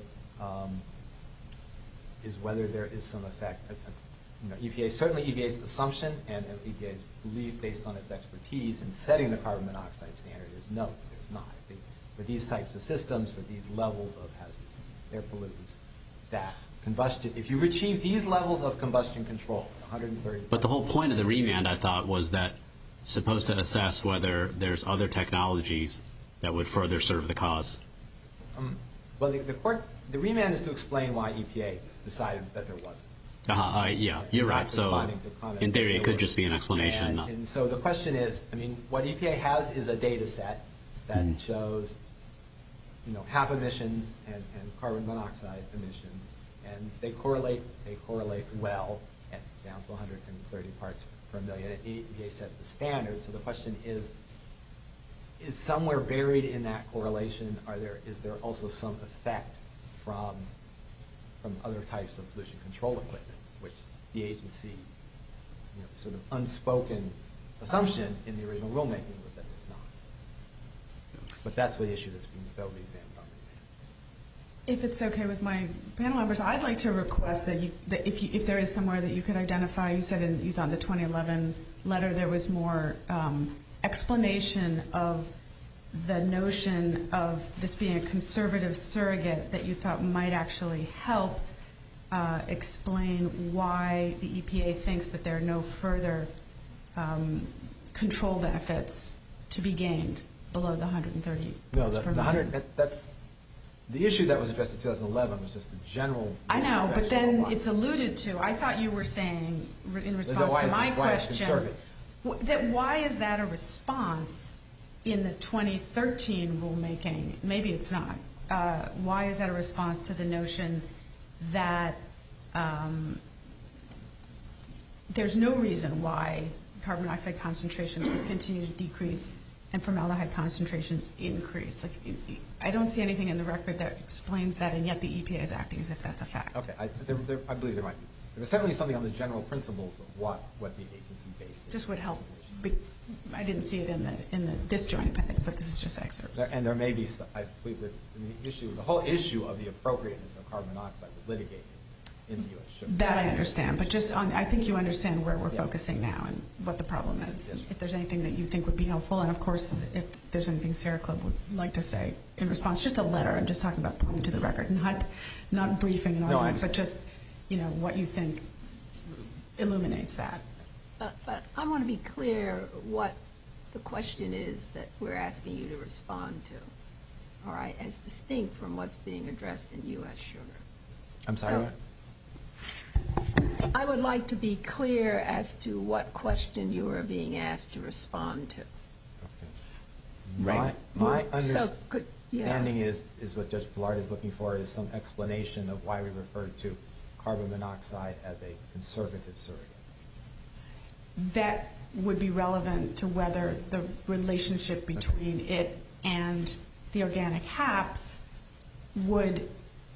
there is some effect. Certainly EPA's assumption and EPA's belief based on its expertise in setting the carbon monoxide standard is no, there's not. For these types of systems, for these levels of hazardous air pollutants, that combustion, if you achieve these levels of combustion control, 130. But the whole point of the remand, I thought, was that supposed to assess whether there's other technologies that would further serve the cause. Well, the remand is to explain why EPA decided that there wasn't. Yeah, you're right. So in theory, it could just be an explanation. And so the question is, I mean, what EPA has is a data set that shows, HAP emissions and carbon monoxide emissions, and they correlate well down to 130 parts per million. And EPA set the standard. So the question is somewhere buried in that correlation, is there also some effect from other types of pollution control equipment, which the agency, sort of unspoken assumption in the original rulemaking was that there's not. But that's the issue that's being thoroughly examined on remand. If it's okay with my panel members, I'd like to request that if there is somewhere that you could identify, you said you thought in the 2011 letter there was more explanation of the notion of this being a conservative surrogate that you thought might actually help explain why the EPA thinks that there are no further control benefits to be gained below the 130 parts per million. The issue that was addressed in 2011 was just the general. I know, but then it's alluded to. I thought you were saying, in response to my question, that why is that a response in the 2013 rulemaking? Maybe it's not. Why is that a response to the notion that there's no reason why carbon monoxide concentrations would continue to decrease and formaldehyde concentrations increase. I don't see anything in the record that explains that, and yet the EPA is acting as if that's a fact. Okay, I believe there might be. There's certainly something on the general principles of what the agency bases. Just would help. I didn't see it in this joint appendix, but this is just excerpts. And there may be, I believe, the whole issue of the appropriateness of carbon monoxide was litigated in the U.S. sugar. That I understand, but just I think you understand where we're focusing now and what the problem is. Yes. If there's anything that you think would be helpful, and of course, if there's anything Sierra Club would like to say in response, just a letter. I'm just talking about pointing to the record, not briefing an argument, but just what you think illuminates that. But I want to be clear what the question is that we're asking you to respond to, all right, as distinct from what's being addressed in U.S. sugar. I'm sorry, what? I would like to be clear as to what question you are being asked to respond to. Okay. My understanding is what Judge Pillard is looking for is some explanation of why we refer to carbon monoxide as a conservative surrogate. That would be relevant to whether the relationship between it and the organic HAPs would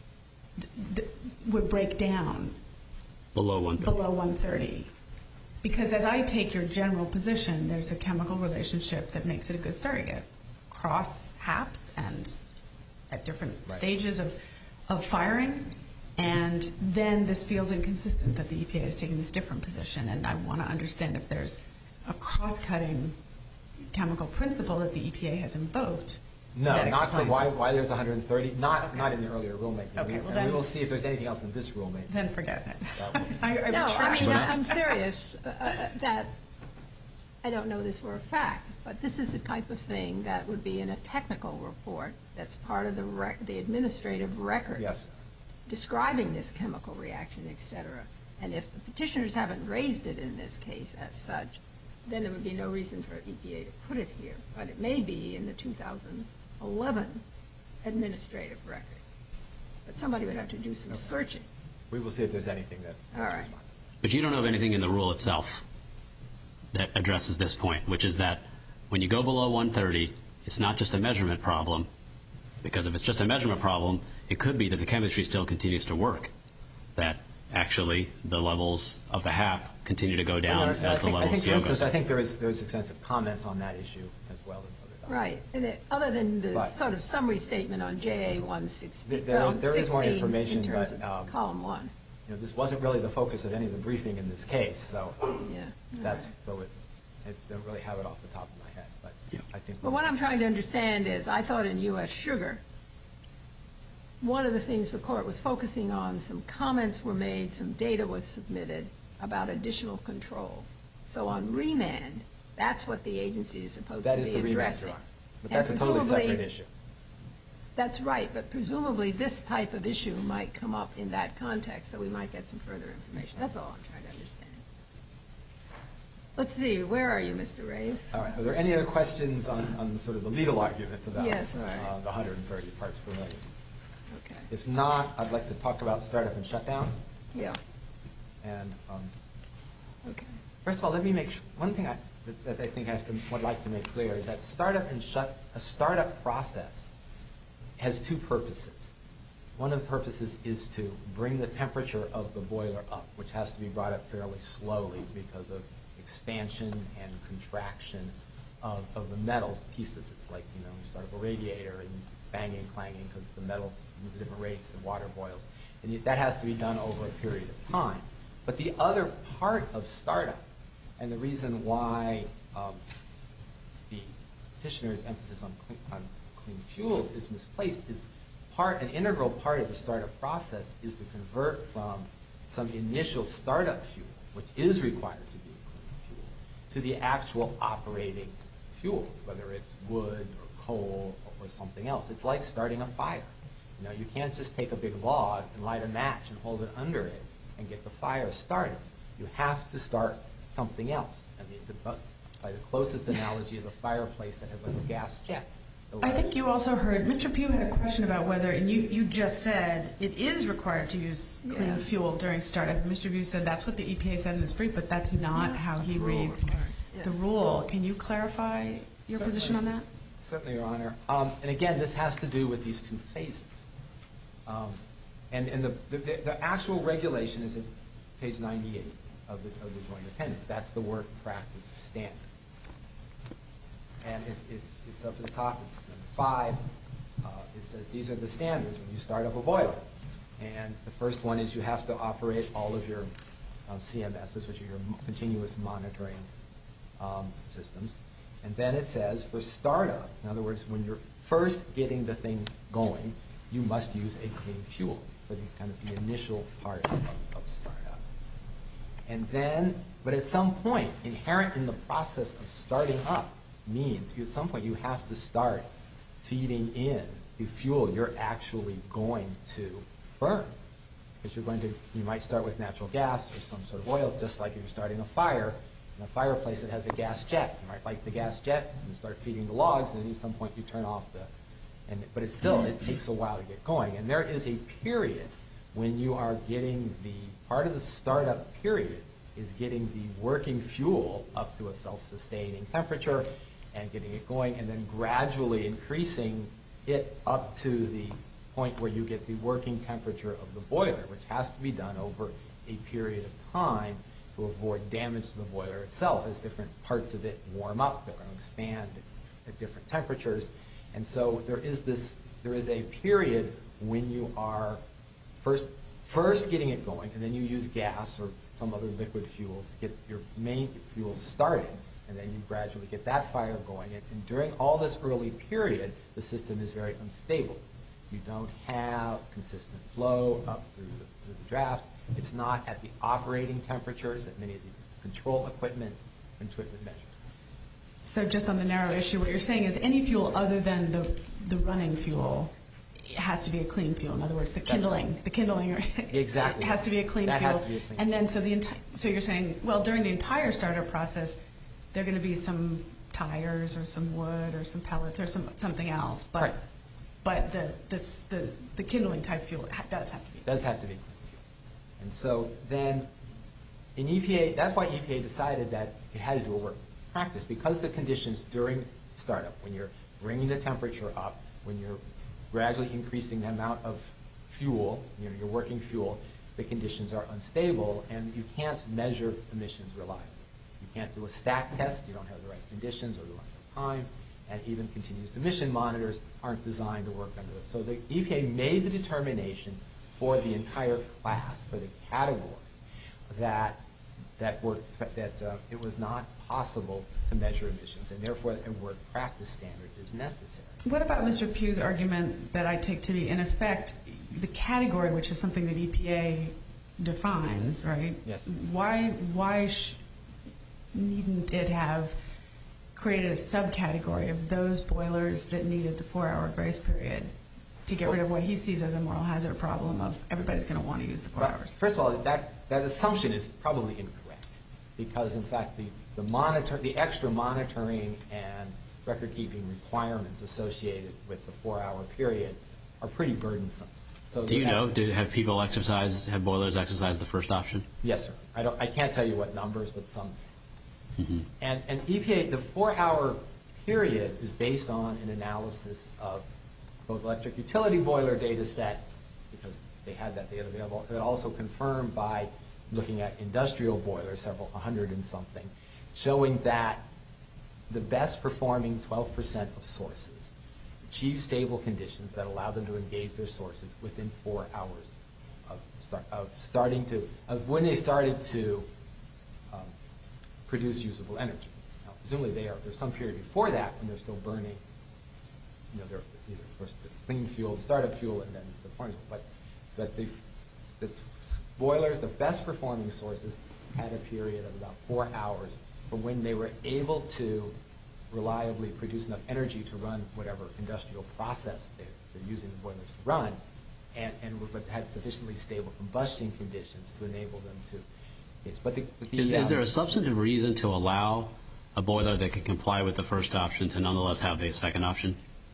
break down below 130. Because as I take your general position, there's a chemical relationship that makes it a good surrogate across HAPs and at different stages of firing. And then this feels inconsistent that the EPA is taking this different position. And I want to understand if there's a cross-cutting chemical principle that the EPA has invoked. No, not for why there's 130. Not in the earlier rulemaking. Okay, well and we will see if there's anything else in this rulemaking. Then forget it. I'm serious that I don't know this for a fact, but this is the type of thing that would be in a technical report that's part of the administrative record. Yes. Describing this chemical reaction, et cetera. And if the petitioners haven't raised it in this case as such, then there would be no reason for EPA to put it here. But it may be in the 2011 administrative record. But somebody would have to do some searching. We will see if there's anything that is responsible. But you don't know of anything in the rule itself that addresses this point, which is that when you go below 130, it's not just a measurement problem, because if it's just a measurement problem, it could be that the chemistry still continues to work, that actually the levels of the HAP continue to go down as the levels go down. I think there is extensive comments on that issue as well as other documents. Right. And other than the sort of summary statement on JA 116, there is more information, in terms but of column 1. This wasn't really the focus of any of the briefing in this case, so that's I don't really have it off the top of my head. But I think. But what I'm trying to understand is, I thought in U.S. sugar, one of the things the court was focusing on, some comments were made, some data was submitted about additional controls. So on remand, that's what the agency is supposed to be addressing. That is the remand, Your Honor. But that's a totally separate issue. That's right, but presumably this type of issue might come up in that context, so we might get some further information. That's all I'm trying to understand. Let's see, where are you, Mr. Rave? All right, are there any other questions on sort of the legal arguments about the 130 parts per million? Okay. If not, I'd like to talk about startup and shutdown. Yeah. And okay. First of all, let me make sure, one thing that I think I would like to make clear is that a startup process has two purposes. One of the purposes is to bring the temperature of the boiler up, which has to be brought up fairly slowly because of expansion and contraction of the metal pieces. It's like, you start up a radiator and banging, clanging, because the metal moves at different rates and water boils. And that has to be done over a period of time. But the other part of startup, and the reason why the petitioner's emphasis on clean fuels is misplaced, is an integral part of the startup process is to convert from some initial startup fuel, which is required to be a clean fuel, to the actual operating fuel, whether it's wood or coal or something else. It's like starting a fire. You can't just take a big log and light a match and hold it under it and get the fire started. You have to start something else. I mean, by the closest analogy is a fireplace that has like a gas jet. I think you also heard Mr. Pugh had a question about whether, and you just said it is required to use clean fuel during startup. Mr. Pugh said that's what the EPA said in its brief, but that's not how he reads the rule. Can you clarify your position on that? Certainly, Your Honor. And again, this has to do with these two phases. And the actual regulation is at page 98 of the Joint Appendix. That's the work practice standard. And if it's up at the top, it's number 5. It says these are the standards when you start up a boiler. And the first one is you have to operate all of your CMSs, which are your continuous monitoring systems. And then it says for startup, in other words, when you're first getting the thing going, you must use a clean fuel for the kind of the initial part of startup. And then, but at some point, inherent in the process of starting up means at some point you have to start feeding in the fuel you're actually going to burn. Because you might start with natural gas or some sort of oil, just like if you're starting a fire. In a fireplace that has a gas jet, you might light the gas jet and start feeding the logs, and then at some point you turn off but it takes a while to get going. And there is a period when you are getting part of the startup period is getting the working fuel up to a self-sustaining temperature and getting it going, and then gradually increasing it up to the point where you get the working temperature of the boiler, which has to be done over a period of time to avoid damage to the boiler itself as different parts of it warm up. They're going to expand at different temperatures. And so there is a period when you are first getting it going, and then you use gas or some other liquid fuel to get your main fuel started, and then you gradually get that fire going. And during all this early period, the system is very unstable. You don't have consistent flow up through the draft. It's not at the operating temperatures that many of the control equipment measures. So just on the narrow issue, what you're saying is any fuel other than the running fuel has to be a clean fuel. In other words, the kindling exactly has to be a clean that fuel. Has to be a clean and then so you're saying, well, during the entire startup process, there are going to be some tires or some wood or some pellets or something else, but right. But the kindling type fuel does have to be. It does have to be clean fuel. And so then in EPA, that's why EPA decided that it had to do a work practice, because the conditions during startup, when you're bringing the temperature up, when you're gradually increasing the amount of fuel, your working fuel, the conditions are unstable, and you can't measure emissions reliably. You can't do a stack test. You don't have the right conditions or the right time, and even continuous emission monitors aren't designed to work under it. So the EPA made the determination for the entire class, for the category, that it was not possible to measure emissions, and therefore a work practice standard is necessary. What about Mr. Pugh's argument that I take to be, in effect, the category, which is something that EPA defines, right? Yes. Why needn't it have created a subcategory of those boilers that needed the 4-hour grace period to get rid of what he sees as a moral hazard problem of everybody's going to want to use the 4 hours? First of all, that assumption is probably incorrect, because in fact the extra monitoring and record-keeping requirements associated with the 4-hour period are pretty burdensome. So do you know? Have boilers exercise the first option? Yes, sir. I can't tell you what numbers, but some. Mm-hmm. And EPA, the 4-hour period is based on an analysis of both electric utility boiler data set, because they had that data available, but also confirmed by looking at industrial boilers, several hundred and something, showing that the best performing 12% of sources achieve stable conditions that allow them to engage their sources within 4 hours of when they started to produce usable energy. Now, presumably there's some period before that when they're still burning, they're either first the clean fuel, the startup fuel, and then the furnace. But the boilers, the best performing sources, had a period of about 4 hours from when they were able to reliably produce enough energy to run whatever industrial process they're using the boilers to run, and had sufficiently stable combustion conditions to enable them to. Is there a substantive reason to allow a boiler that can comply with the first option to nonetheless have the second option?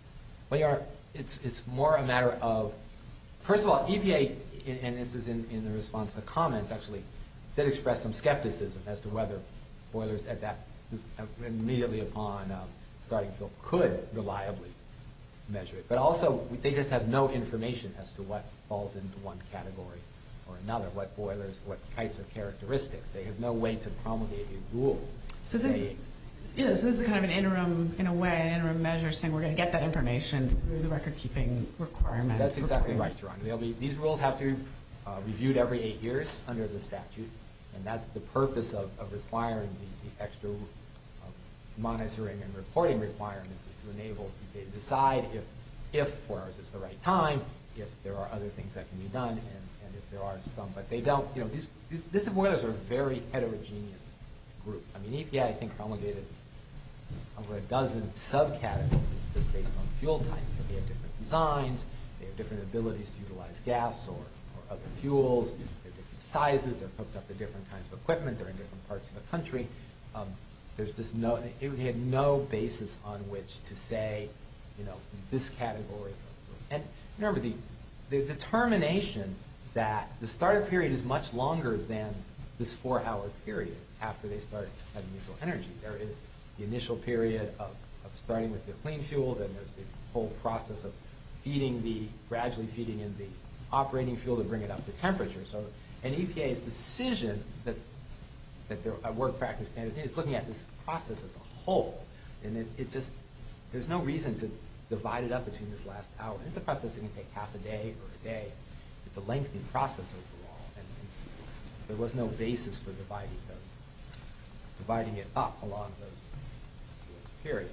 Well, it's more a matter of, first of all, EPA, and this is in the response to comments, actually did express some skepticism as to whether boilers at that immediately upon starting fill could reliably measure it. But also, they just have no information as to what falls into one category or another, what boilers, what types of characteristics. They have no way to promulgate a rule. So this is kind of an interim, in a way, an interim measure saying we're going to get that information through the record-keeping requirements. That's exactly right, Your Honor. These rules have to be reviewed every 8 years under the statute, and that's the purpose of requiring the extra monitoring and reporting requirements is to enable EPA to decide if 4 hours is the right time, if there are other things that can be done, and if there are some. But they don't, these boilers are a very heterogeneous group. I mean, EPA, I think, promulgated over a dozen subcategories just based on fuel types. But they have different designs, they have different abilities to utilize gas or other fuels, they have different sizes, they're hooked up to different kinds of equipment, they're in different parts of the country. There's just it had no basis on which to say, this category. And remember, the determination that the startup period is much longer than this 4-hour period after they start having useful energy. There is the initial period of starting with the clean fuel, then there's the whole process of gradually feeding in the operating fuel to bring it up to temperature. So an EPA's decision that a work practice standard is looking at this process as a whole. And there's no reason to divide it up between this last hour. This is a process that can take half a day or a day. It's a lengthy process overall. And there was no basis for dividing it up along those periods.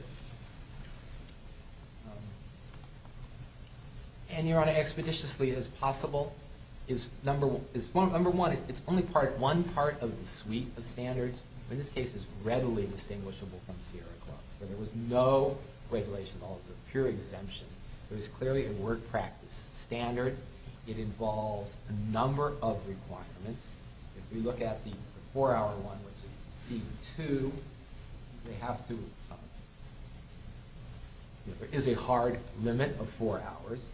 And Your Honor, expeditiously as possible is number one. It's only one part of the suite of standards. In this case, is readily distinguishable from Sierra Club, where there was no regulation at all. It was a pure exemption. It was clearly a work practice standard. It involves a number of requirements. If we look at the 4-hour one, which is C2, they have to. There is a hard limit of 4 hours.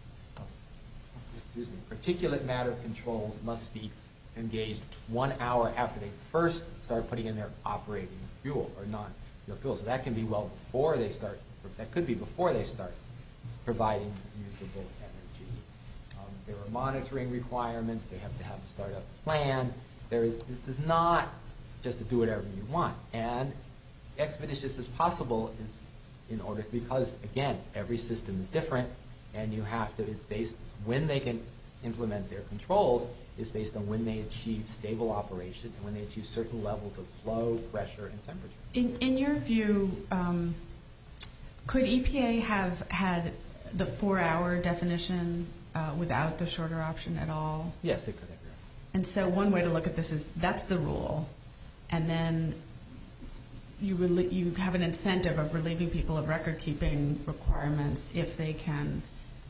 Particulate matter controls must be engaged 1 hour after they first start putting in their operating fuel or non-fuel. So that can be well before they start. That could be before they start providing usable energy. There are monitoring requirements. They have to have a startup plan. This is not just to do whatever you want. And expeditious as possible is in order because again, every system is different, and you have to. It's based when they can implement their controls is based on when they achieve stable operation and when they achieve certain levels of flow, pressure, and temperature. In your view, could EPA have had the 4-hour definition without the shorter option at all? Yes, it could have. And so one way to look at this is that's the rule, and then you have an incentive of relieving people of record-keeping requirements if they can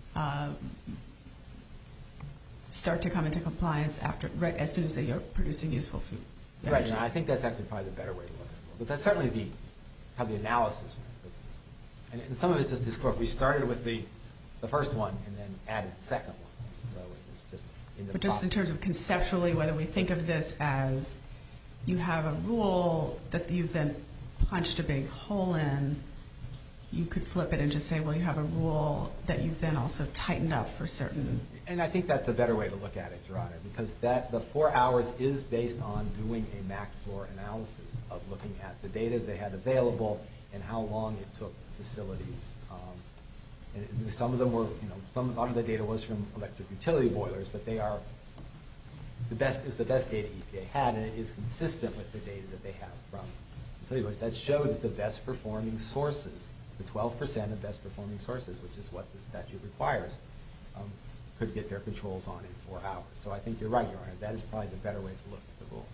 start to come into compliance as soon as they are producing useful food. Right, and I think that's actually probably the better way to look at it. But that's certainly how the analysis went. And some of it's just historical. We started with the first one and then added the second one. So it was just in the But just in terms of conceptually, whether we think of this as you have a rule that you've then punched a big hole in, you could flip it and just say, well, you have a rule that you've then also tightened up for certain. And I think that's the better way to look at it, Your Honor, because the 4 hours is based on doing a MAC floor analysis of looking at the data they had available and how long it took facilities. And some of them were, some of the data was from electric utility boilers, but they are the best data EPA had, and it is consistent with the data that they have from utility boilers. That showed that the best performing sources, the 12% of best performing sources, which is what the statute requires, could get their controls on in 4 hours. So I think you're right, Your Honor. That is probably the better way to look at the rule.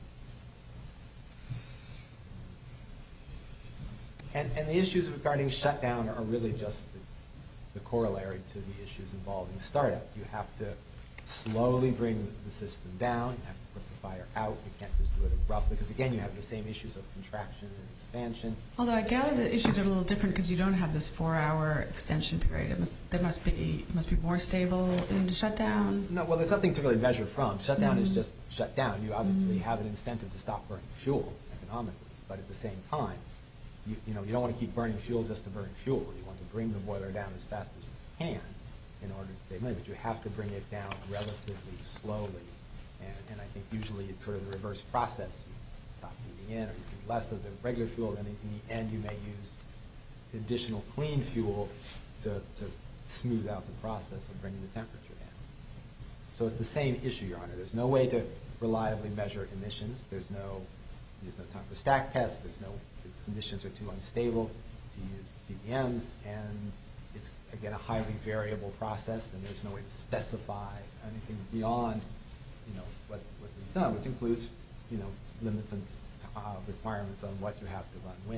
And the issues regarding shutdown are really just the corollary to the issues involving startup. You have to slowly bring the system down. You have to put the fire out. You can't just do it abruptly because, again, you have the same issues of contraction and expansion. Although I gather the issues are a little different because you don't have this 4-hour extension period. It must be more stable in the shutdown. No, well, there's nothing to really measure from. Shutdown is just shut down. You obviously have an incentive to stop burning fuel economically, but at the same time, you don't want to keep burning fuel just to burn fuel. You want to bring the boiler down as fast as you can in order to save money, but you have to bring it down relatively slowly. And I think usually it's sort of the reverse process. You stop heating in, or you use less of the regular fuel, and in the end you may use additional clean fuel to smooth out the process of bringing the temperature down. So it's the same issue, Your Honor. There's no way to reliably measure emissions. There's no time for stack tests. The conditions are too unstable to use CPMs, and it's, again, a highly variable process, and there's no way to specify anything beyond what we've done, which includes limits and requirements on what you have to run when.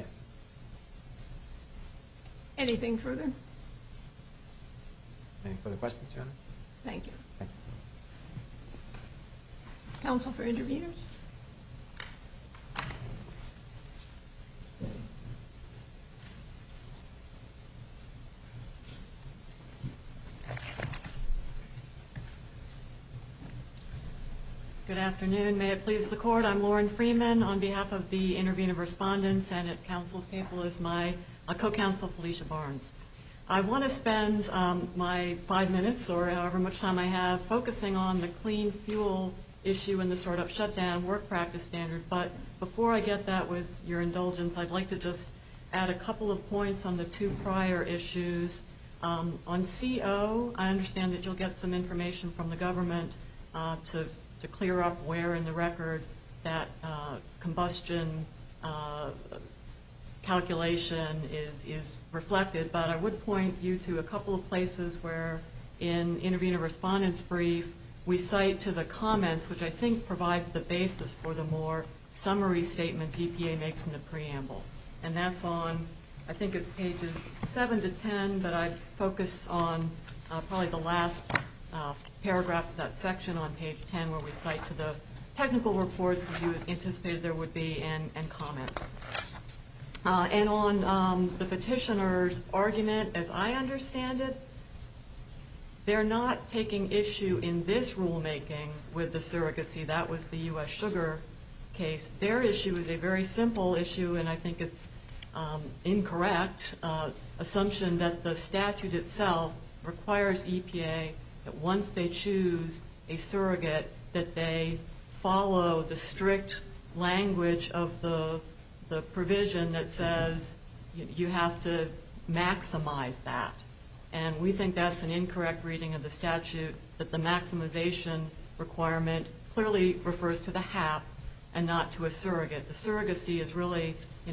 Anything further? Any further questions, Your Honor? Thank you. Thank you. Counsel for interveners? Good afternoon. May it please the Court, I'm Lauren Freeman on behalf of the intervener respondents, and at counsel's table is my co-counsel, Felicia Barnes. I want to spend my 5 minutes, or however much time I have, focusing on the clean fuel issue and the startup shutdown work practice standard. But before I get that, with your indulgence, I'd like to just add a couple of points on the two prior issues. On CO, I understand that you'll get some information from the government to clear up where in the record that combustion calculation is reflected, but I would point you to a couple of places where in intervener respondents' brief we cite to the comments, which I think provides the basis for the more summary statements EPA makes in the preamble. And that's on, I think it's pages 7 to 10, but I focus on probably the last paragraph of that section on page 10 where we cite to the technical reports as you anticipated there would be and comments. And on the petitioner's argument, as I understand it, they're not taking issue in this rulemaking with the surrogacy. That was the U.S. sugar case. Their issue is a very simple issue, and I think it's incorrect assumption that the statute itself requires EPA that once they choose a surrogate that they follow the strict language of the provision that says you have to maximize that. And we think that's an incorrect reading of the statute, that the maximization requirement clearly refers to the HAP and not to a surrogate. The surrogacy is really, an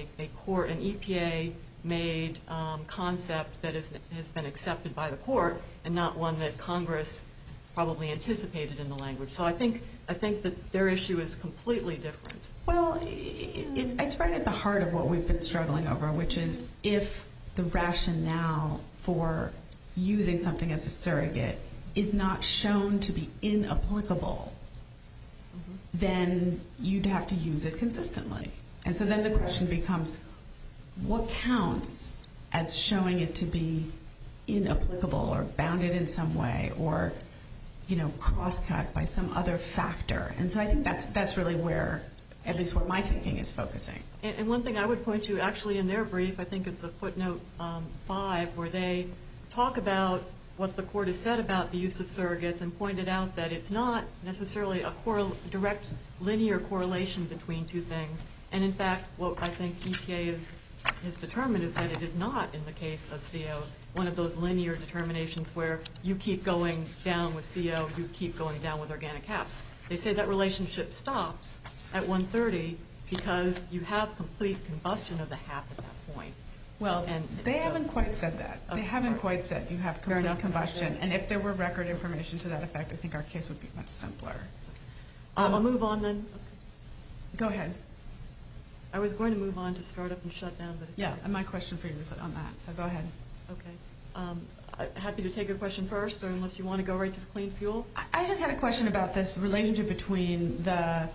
EPA-made concept that has been accepted by the court and not one that Congress probably anticipated in the language. So I think that their issue is completely different. Well, it's right at the heart of what we've been struggling over, which is if the rationale for using something as a surrogate is not shown to be inapplicable, then you'd have to use it consistently. And so then the question becomes, what counts as showing it to be inapplicable or bounded in some way or, cross-cut by some other factor? And so I think that's really where, at least what my thinking is focusing. And one thing I would point to, actually in their brief, I think it's a footnote 5, where they talk about what the court has said about the use of surrogates and pointed out that it's not necessarily a direct linear correlation between two things. And in fact, what I think EPA has determined is that it is not, in the case of CO, one of those linear determinations where you keep going down with CO, you keep going down with organic HAPs. They say that relationship stops at 130 because you have complete combustion of the HAP at that point. Well, they haven't quite said that. They haven't quite said you have complete combustion. And if there were record information to that effect, I think our case would be much simpler. I'll move on then. Go ahead. I was going to move on to startup and shutdown. But yeah, and my question for you was on that, so go ahead. Okay. happy to take a question first, or unless you want to go right to clean fuel. I just had a question about this relationship between the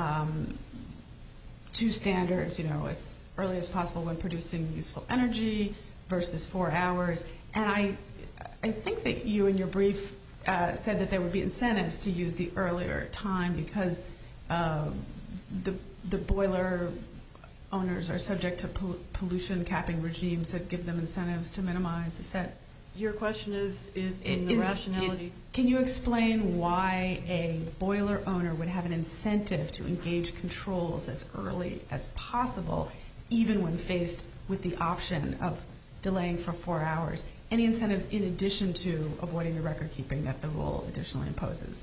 two standards, as early as possible when producing useful energy versus 4 hours. And I think that you in your brief said that there would be incentives to use the earlier time because the boiler owners are subject to pollution capping regimes that give them incentives to minimize. Is that... Your question is in the rationality. Can you explain why a boiler owner would have an incentive to engage controls as early as possible, even when faced with the option of delaying for 4 hours? Any incentives in addition to avoiding the record keeping that the rule additionally imposes?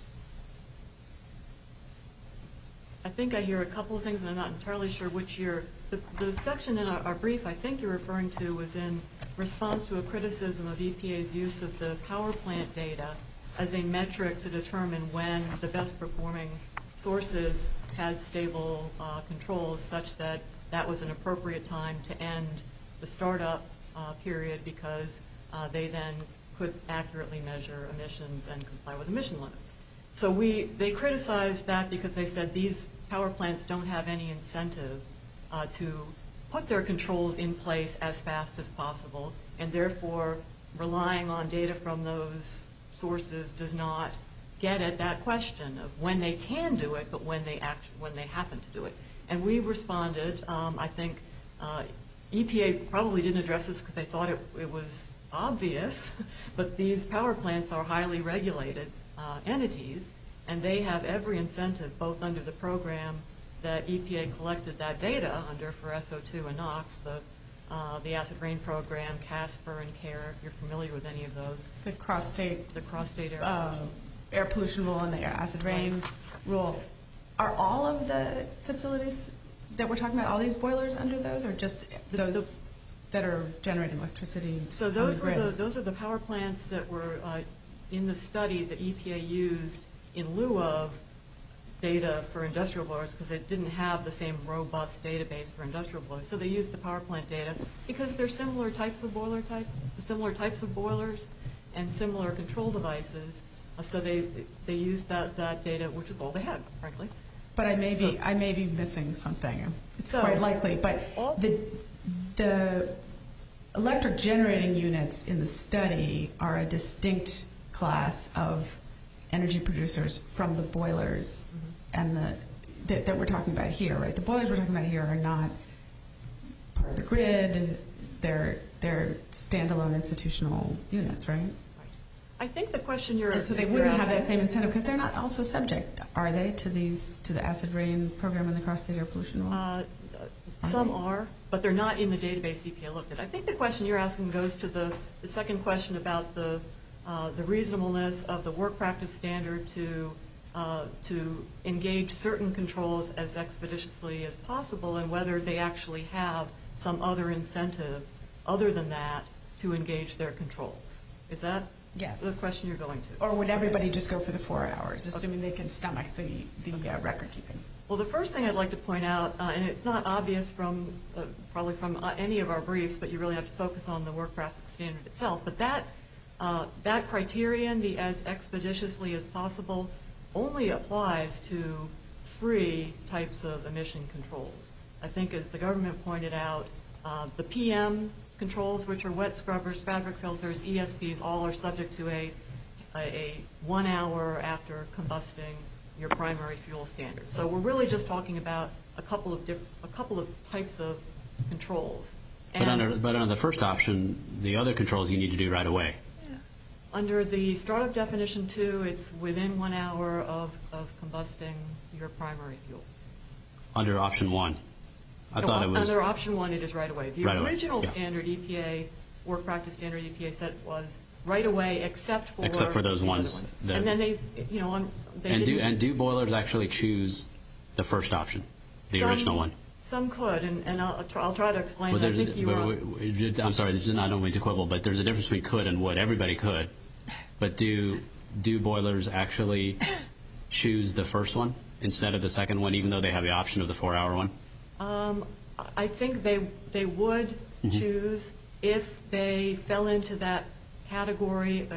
I think I hear a couple of things, and I'm not entirely sure which year. The section in our brief I think you're referring to was in response to a criticism of EPA's use of the power plant data as a metric to determine when the best performing sources had stable controls, such that that was an appropriate time to end the startup period because they then could accurately measure emissions and comply with emission limits. So they criticized that because they said these power plants don't have any incentive to put their controls in place as fast as possible, and therefore relying on data from those sources does not get at that question of when they can do it, but when they happen to do it. And we responded, I think EPA probably didn't address this because they thought it was obvious, but these power plants are highly regulated entities, and they have every incentive, both under the program that EPA collected that data under for SO2 and NOx, the acid rain program, CASPER and CARE, if you're familiar with any of those. The cross-state air pollution rule and the acid rain rule. Are all of the facilities that we're talking about, all these boilers under those, or just those that are generating electricity? So those are the power plants that were in the study that EPA used in lieu of data for industrial boilers because it didn't have the same robust database for industrial boilers. So they used the power plant data because they're similar types of boilers and similar control devices. So they used that data, which is all they had, frankly. But I may be missing something. It's quite likely. But the electric generating units in the study are a distinct class of energy producers from the boilers and that we're talking about here, right? The boilers we're talking about here are not part of the grid. They're standalone institutional units, right? I think the question you're so they wouldn't have that same incentive because they're not also subject, are they, to the acid rain program and the cross-state air pollution rule? Some are, but they're not in the database EPA looked at. I think the question you're asking goes to the second question about the reasonableness of the work practice standard to engage certain controls as expeditiously as possible and whether they actually have some other incentive other than that to engage their controls. Is that the question you're going to? Or would everybody just go for the 4 hours, assuming they can stomach the record keeping? Well, the first thing I'd like to point out, and it's not obvious probably from any of our briefs, but you really have to focus on the work practice standard itself, but that criterion, the as expeditiously as possible, only applies to 3 types of emission controls. I think as the government pointed out, the PM controls, which are wet scrubbers, fabric filters, ESPs, all are subject to a 1 hour after combusting your primary fuel standard. So we're really just talking about a couple of types of controls. But under the first option, the other controls you need to do right away. Under the startup definition 2, it's within 1 hour of combusting your primary fuel. Under option 1. I thought it was... Under option 1, it is right away. The right original away, yeah. standard EPA, work practice standard EPA said was right away except for those ones. And then they And do boilers actually choose the first option, the original one? Some could, and I'll try to explain. Well, I think you were... I'm sorry, I don't mean to quibble, but there's a difference between could and would. Everybody could. But do boilers actually choose the first one instead of the second one, even though they have the option of the 4 hour one? I think they would choose if they fell into that category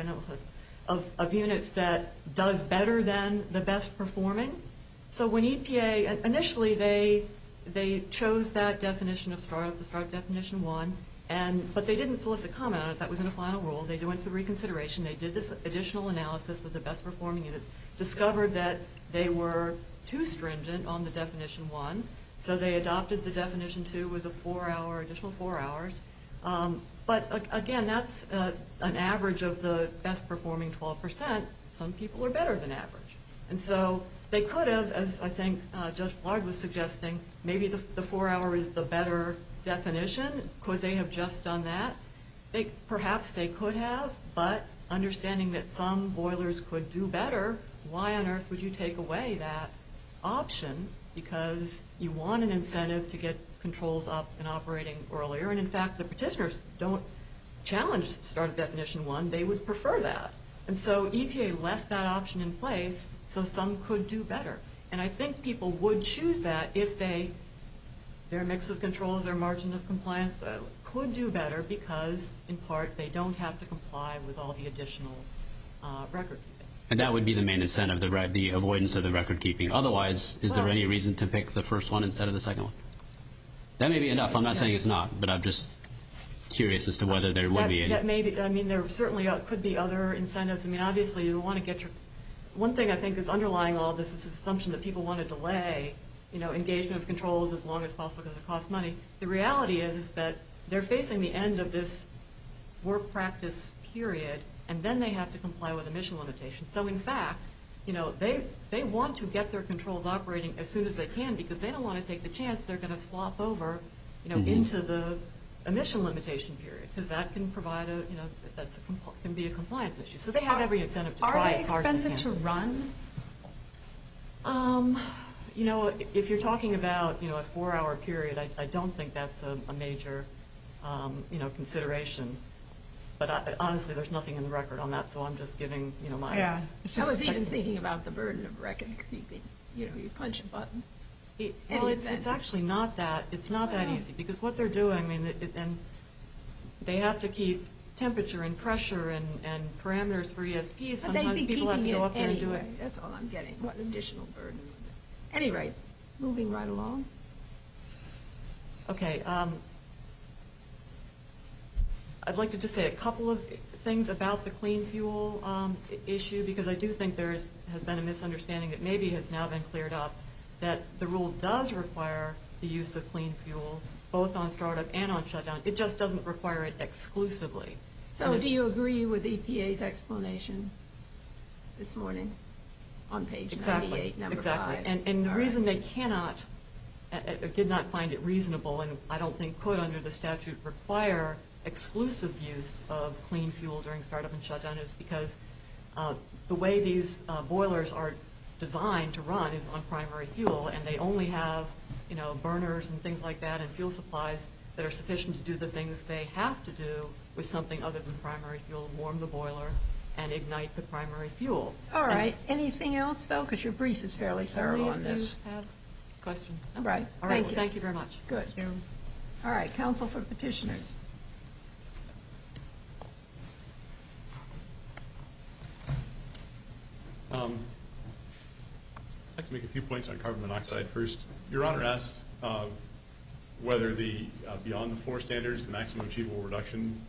of units that does better than the best performing. So when EPA, initially they chose that definition of startup, the startup definition 1, but they didn't solicit comment on it. That was in a final rule. They went through reconsideration. They did this additional analysis of the best performing units, discovered that they were too stringent on the definition 1, so they adopted the definition 2 with a additional 4 hours. But again, that's an average of the best performing 12%. Some people are better than average. And so they could have, as I think Judge Blard was suggesting, maybe the 4 hour is the better definition. Could they have just done that? Perhaps they could have, but understanding that some boilers could do better, why on earth would you take away that option? Because you want an incentive to get controls up and operating earlier. And in fact, the petitioners don't challenge startup definition 1. They would prefer that. And so EPA left that option in place so some could do better. And I think people would choose that if their mix of controls, their margin of compliance could do better because, in part, they don't have to comply with all the additional record keeping. And that would be the main incentive, the avoidance of the record keeping. Otherwise, is there any reason to pick the first one instead of the second one? That may be enough. I'm not saying it's not, but I'm just curious as to whether there would be any. That may be. I mean, there certainly could be other incentives. I mean, obviously, you want to get your. One thing I think is underlying all this is this assumption that people want to delay, engagement of controls as long as possible because it costs money. The reality is that they're facing the end of this work practice period, and then they have to comply with emission limitations. So, in fact, they want to get their controls operating as soon as they can because they don't want to take the chance they're going to slop over, into the emission limitation period because that can provide can be a compliance issue. So they have every incentive to try as hard as they can. Are they expensive to run? If you're talking about, a 4-hour period, I don't think that's a major, consideration. But honestly, there's nothing in the record on that, so I'm just giving, my... Yeah. I was even thinking about the burden of record keeping. You punch a button. It's actually not that. It's not that easy because what they're doing, and they have to keep temperature and pressure and parameters for ESPs. Sometimes people have to go up there and do it. That's all I'm getting. What additional burden? At any rate, moving right along. Okay. I'd like to just say a couple of things about the clean fuel issue because I do think there has been a misunderstanding that maybe has now been cleared up that the rule does require the use of clean fuel both on startup and on shutdown. It just doesn't require it exclusively. So do you agree with EPA's explanation this morning on page 98, number 5? And the reason they did not find it reasonable and I don't think could under the statute require exclusive use of clean fuel during startup and shutdown is because the way these boilers are designed to run is on primary fuel and they only have burners and things like that and fuel supplies that are sufficient to do the things they have to do with something other than primary fuel, warm the boiler and ignite the primary fuel. All right. Anything else, though? Because your brief is fairly thorough on this. Only if you have questions. All right. All right. Thank you very much. Good. Thank you. All right. Counsel for petitioners. I'd like to make a few points on carbon monoxide first. Your Honor asked whether the beyond the 4 standards, the maximum achievable reduction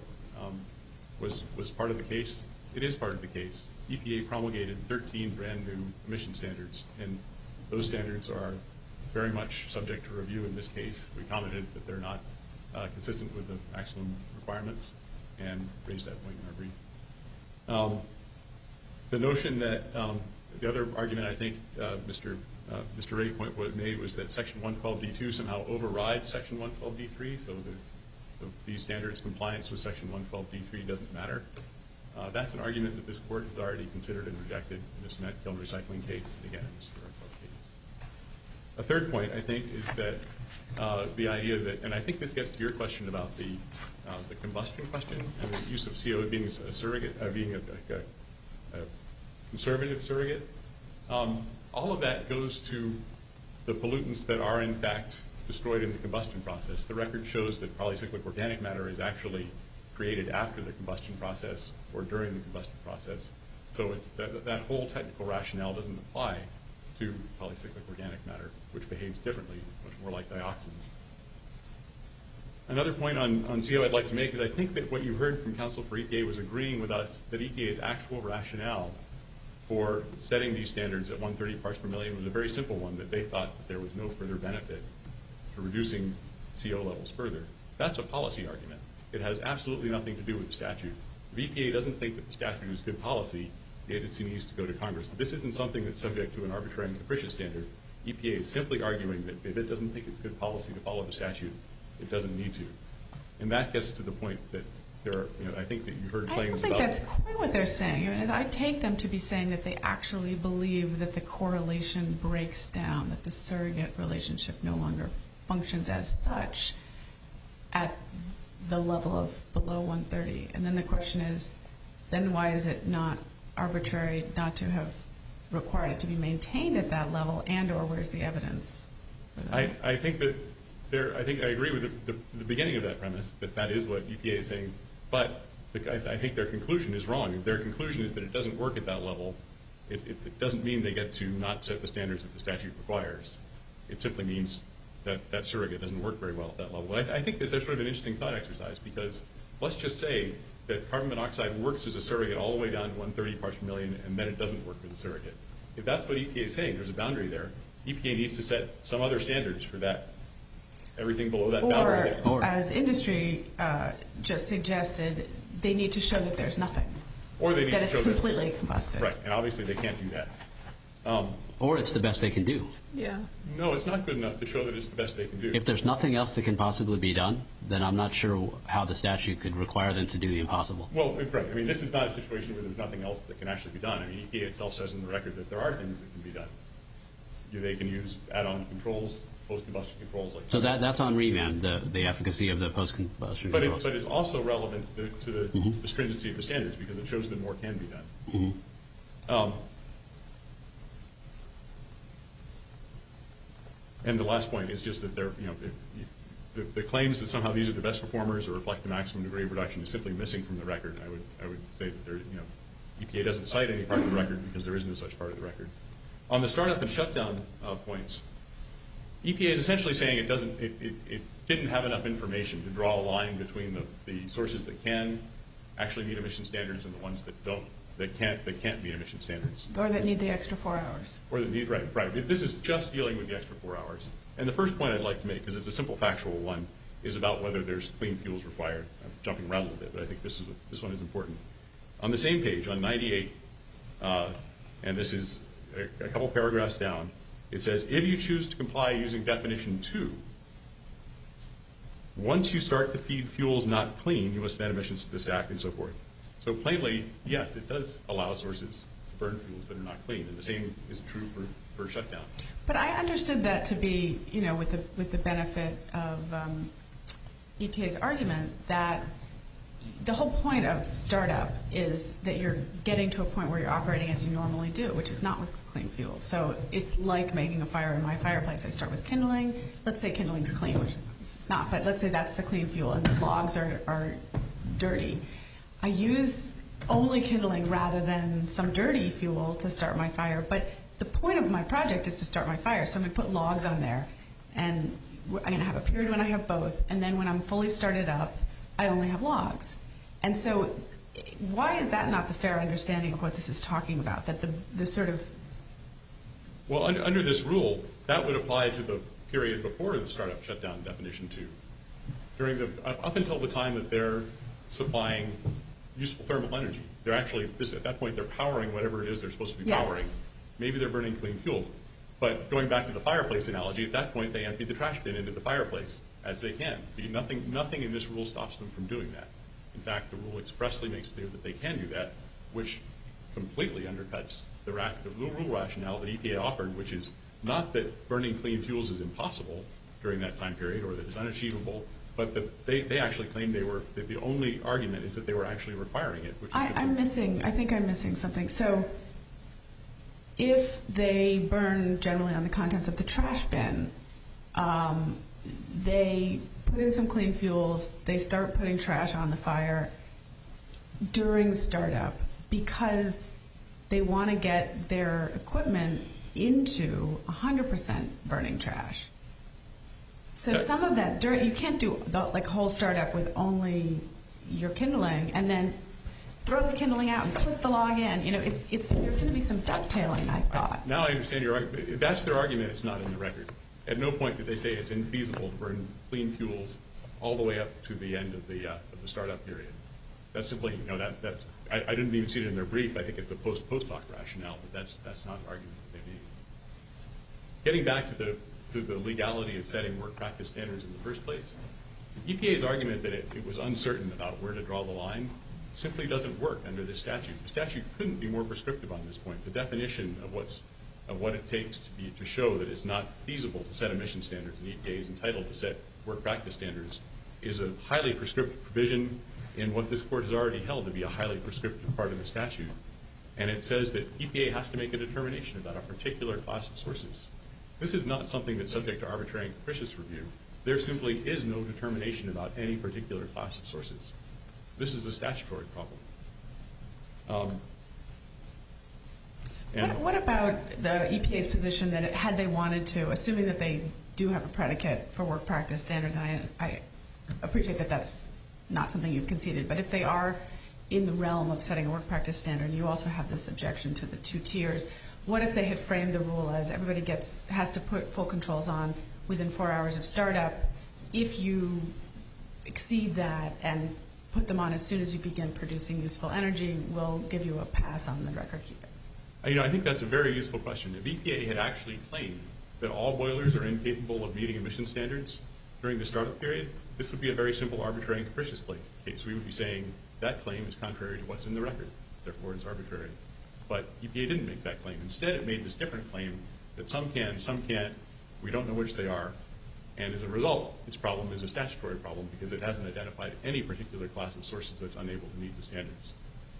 was part of the case. It is part of the case. EPA promulgated 13 brand new emission standards, and those standards are very much subject to review in this case. We commented that they're not consistent with the maximum requirements and raised that point in our brief. The notion that the other argument I think Mr. Ray made was that Section 112D2 somehow overrides Section 112D3, so these standards compliance with Section 112D3 doesn't matter. That's an argument that this Court has already considered and rejected in this cement kiln recycling case, and again, in this case. A third point, I think, is that the idea that, and I think this gets to your question about the combustion question and the use of CO being a surrogate, being a conservative surrogate. All of that goes to the pollutants that are, in fact, destroyed in the combustion process. The record shows that polycyclic organic matter is actually created after the combustion process or during the combustion process. So that whole technical rationale doesn't apply to polycyclic organic matter, which behaves differently, much more like dioxins. Another point on CO I'd like to make is I think that what you heard from counsel for EPA was agreeing with us that EPA's actual rationale for setting these standards at 130 parts per million was a very simple one, that they thought that there was no further benefit to reducing CO levels further. That's a policy argument. It has absolutely nothing to do with the statute. If EPA doesn't think that the statute is good policy, the agency needs to go to Congress. This isn't something that's subject to an arbitrary and capricious standard. EPA is simply arguing that if it doesn't think it's good policy to follow the statute, it doesn't need to. And that gets to the point that there are, I think that you heard claims about... I don't think that's quite what they're saying. I take them to be saying that they actually believe that the correlation breaks down, that the surrogate relationship no longer functions as such at the level of below 130. And then the question is, then why is it not arbitrary not to have required it to be maintained at that level, and or where's the evidence for that? I think I agree with the beginning of that premise, that is what EPA is saying, but I think their conclusion is wrong. Their conclusion is that it doesn't work at that level. It doesn't mean they get to not set the standards that the statute requires. It simply means that that surrogate doesn't work very well at that level. I think this is sort of an interesting thought exercise, because let's just say that carbon monoxide works as a surrogate all the way down to 130 parts per million, and then it doesn't work as a surrogate. If that's what EPA is saying, there's a boundary there. EPA needs to set some other standards for that, everything below that boundary. Or, as industry just suggested, they need to show that there's nothing. Or they need that to it's show completely combusted. Right, and obviously they can't do that. Or it's the best they can do. Yeah. No, it's not good enough to show that it's the best they can do. If there's nothing else that can possibly be done, then I'm not sure how the statute could require them to do the impossible. Well, right. I mean, this is not a situation where there's nothing else that can actually be done. I mean, EPA itself says in the record that there are things that can be done. They can use add-on controls, post-combustion controls. So that's on remand, the efficacy of the post-combustion controls. But it's also relevant to the stringency of the standards, because it shows that more can be done. And the last point is just that the claims that somehow these are the best performers or reflect the maximum degree of reduction is simply missing from the record. I would say that EPA doesn't cite any part of the record because there is no such part of the record. On the startup and shutdown points, EPA is essentially saying it didn't have enough information to draw a line between the sources that can actually meet emission standards and the ones that don't, that can't meet emission standards. Or that need the extra 4 hours. Or that need, right. This is just dealing with the extra 4 hours. And the first point I'd like to make, because it's a simple factual one, is about whether there's clean fuels required. I'm jumping around a little bit, but I think this one is important. On the same page, on 98, and this is a couple paragraphs down, it says, if you choose to comply using definition 2, once you start to feed fuels not clean, you must add emissions to this act and so forth. So plainly, yes, it does allow sources to burn fuels that are not clean, and the same is true for shutdown. But I understood that to be, with the benefit of EPA's argument that the whole point of startup is that you're getting to a point where you're operating as you normally do, which is not with clean fuels. So it's like making a fire in my fireplace. I start with kindling. Let's say kindling's clean, which it's not, but let's say that's the clean fuel, and the logs are dirty. I use only kindling rather than some dirty fuel to start my fire, but the point of my project is to start my fire, so I'm going to put logs on there, and I'm going to have a period when I have both, and then when I'm fully started up, I only have logs. And so why is that not the fair understanding of what this is talking about, that the sort of... Well, under this rule, that would apply to the period before the startup shutdown definition 2. Up until the time that they're supplying useful thermal energy, they're actually, at that point, they're powering whatever it is they're supposed to be powering. Yes. Maybe they're burning clean fuels. But going back to the fireplace analogy, at that point they empty the trash bin into the fireplace as they can. Nothing in this rule stops them from doing that. In fact, the rule expressly makes clear that they can do that, which completely undercuts the rule rationale that EPA offered, which is not that burning clean fuels is impossible during that time period or that it's unachievable, but that they actually claimed that the only argument is that they were actually requiring it. Which is I think I'm missing something. So if they burn generally on the contents of the trash bin, they put in some clean fuels, they start putting trash on the fire during startup because they want to get their equipment into 100% burning trash. So some of that, you can't do the whole startup with only your kindling and then throw the kindling out and put the log in. There's going to be some ducktailing, I thought. Now I understand your argument. If that's their argument, it's not in the record. At no point did they say it's infeasible to burn clean fuels all the way up to the end of the startup period. That's simply, I didn't even see it in their brief. I think it's a post hoc rationale, but that's not the argument that they made. Getting back to the legality of setting work practice standards in the first place, the EPA's argument that it was uncertain about where to draw the line simply doesn't work under this statute. The statute couldn't be more prescriptive on this point. The definition of what it takes to show that it's not feasible to set emission standards, and EPA is entitled to set work practice standards, is a highly prescriptive provision in what this court has already held to be a highly prescriptive part of the statute. And it says that EPA has to make a determination about a particular class of sources. This is not something that's subject to arbitrary and capricious review. There simply is no determination about any particular class of sources. This is a statutory problem. What about the EPA's position that had they wanted to, assuming that they do have a predicate for work practice standards, and I appreciate that that's not something you've conceded, but if they are in the realm of setting a work practice standard, you also have this objection to the 2 tiers. What if they had framed the rule as everybody has to put full controls on within 4 hours of startup? If you exceed that and put them on as soon as you begin producing useful energy, we'll give you a pass on the record keeping. I think that's a very useful question. If EPA had actually claimed that all boilers are incapable of meeting emission standards during the startup period, this would be a very simple arbitrary and capricious case. We would be saying that claim is contrary to what's in the record, therefore it's arbitrary. But EPA didn't make that claim. Instead, it made this different claim that some can, some can't, we don't know which they are, and as a result, its problem is a statutory problem because it hasn't identified any particular class of sources that's unable to meet the standards.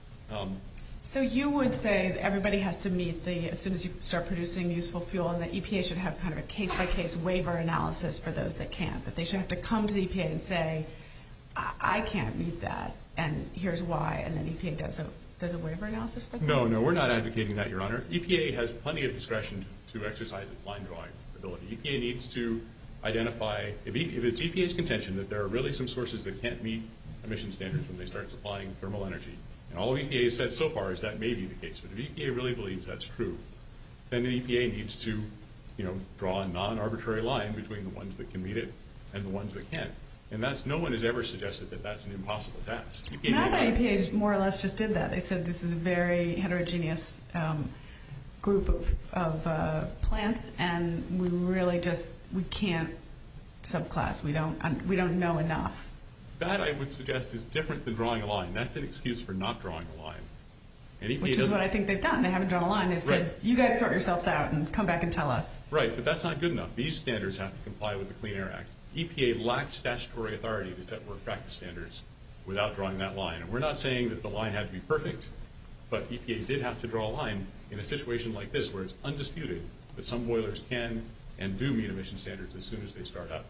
So you would say that everybody has to meet as soon as you start producing useful fuel, and that EPA should have kind of a case-by-case waiver analysis for those that can't, that they should have to come to the EPA and say, I can't meet that, and here's why, and then EPA does a waiver analysis for them? No, we're not advocating that, Your Honor. EPA has plenty of discretion to exercise its line drawing ability. EPA needs to identify, if it's EPA's contention that there are really some sources that can't meet emission standards when they start supplying thermal energy, and all of EPA has said so far is that may be the case, but if EPA really believes that's true, then the EPA needs to draw a non-arbitrary line between the ones that can meet it and the ones that can't. And no one has ever suggested that that's an impossible task. I thought EPA more or less just did that. They said this is a very heterogeneous group of plants, and we can't subclass. We don't know enough. That, I would suggest, is different than drawing a line. That's an excuse for not drawing a line. And EPA Which is what I think they've done. They haven't drawn a line. They've said, you guys sort yourselves out and come back and tell us. Right, but that's not good enough. These standards have to comply with the Clean Air Act. EPA lacked statutory authority to set work practice standards without drawing that line. And we're not saying that the line had to be perfect, but EPA did have to draw a line in a situation like this where it's undisputed that some boilers can and do meet emission standards as soon as they start up.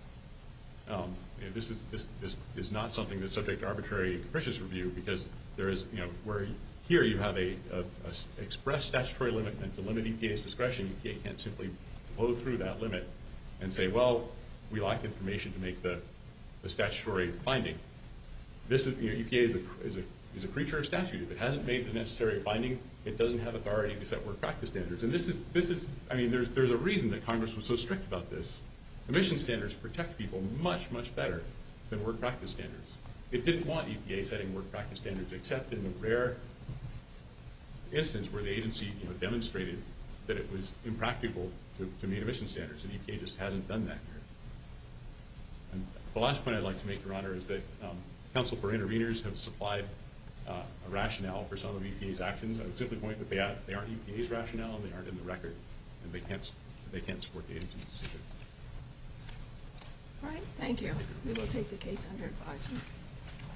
This is not something that's subject to arbitrary and capricious review because there is, where here you have a express statutory limit, and to limit EPA's discretion, EPA can't simply blow through that limit and say, well, we lack information to make the statutory finding. This is, EPA is a creature of statute. If it hasn't made the necessary finding, it doesn't have authority to set work practice standards. And this is, I mean, there's a reason that Congress was so strict about this. Emission standards protect people much, much better than work practice standards. It didn't want EPA setting work practice standards except in the rare instance where the agency demonstrated that it was impractical to meet emission standards, and EPA just hasn't done that here. And the last point I'd like to make, Your Honor, is that Council for Interveners have supplied a rationale for some of EPA's actions. I would simply point that they aren't EPA's rationale and they aren't in the record, and they can't support the agency's decision. All right, thank you. We will take the case under advisement.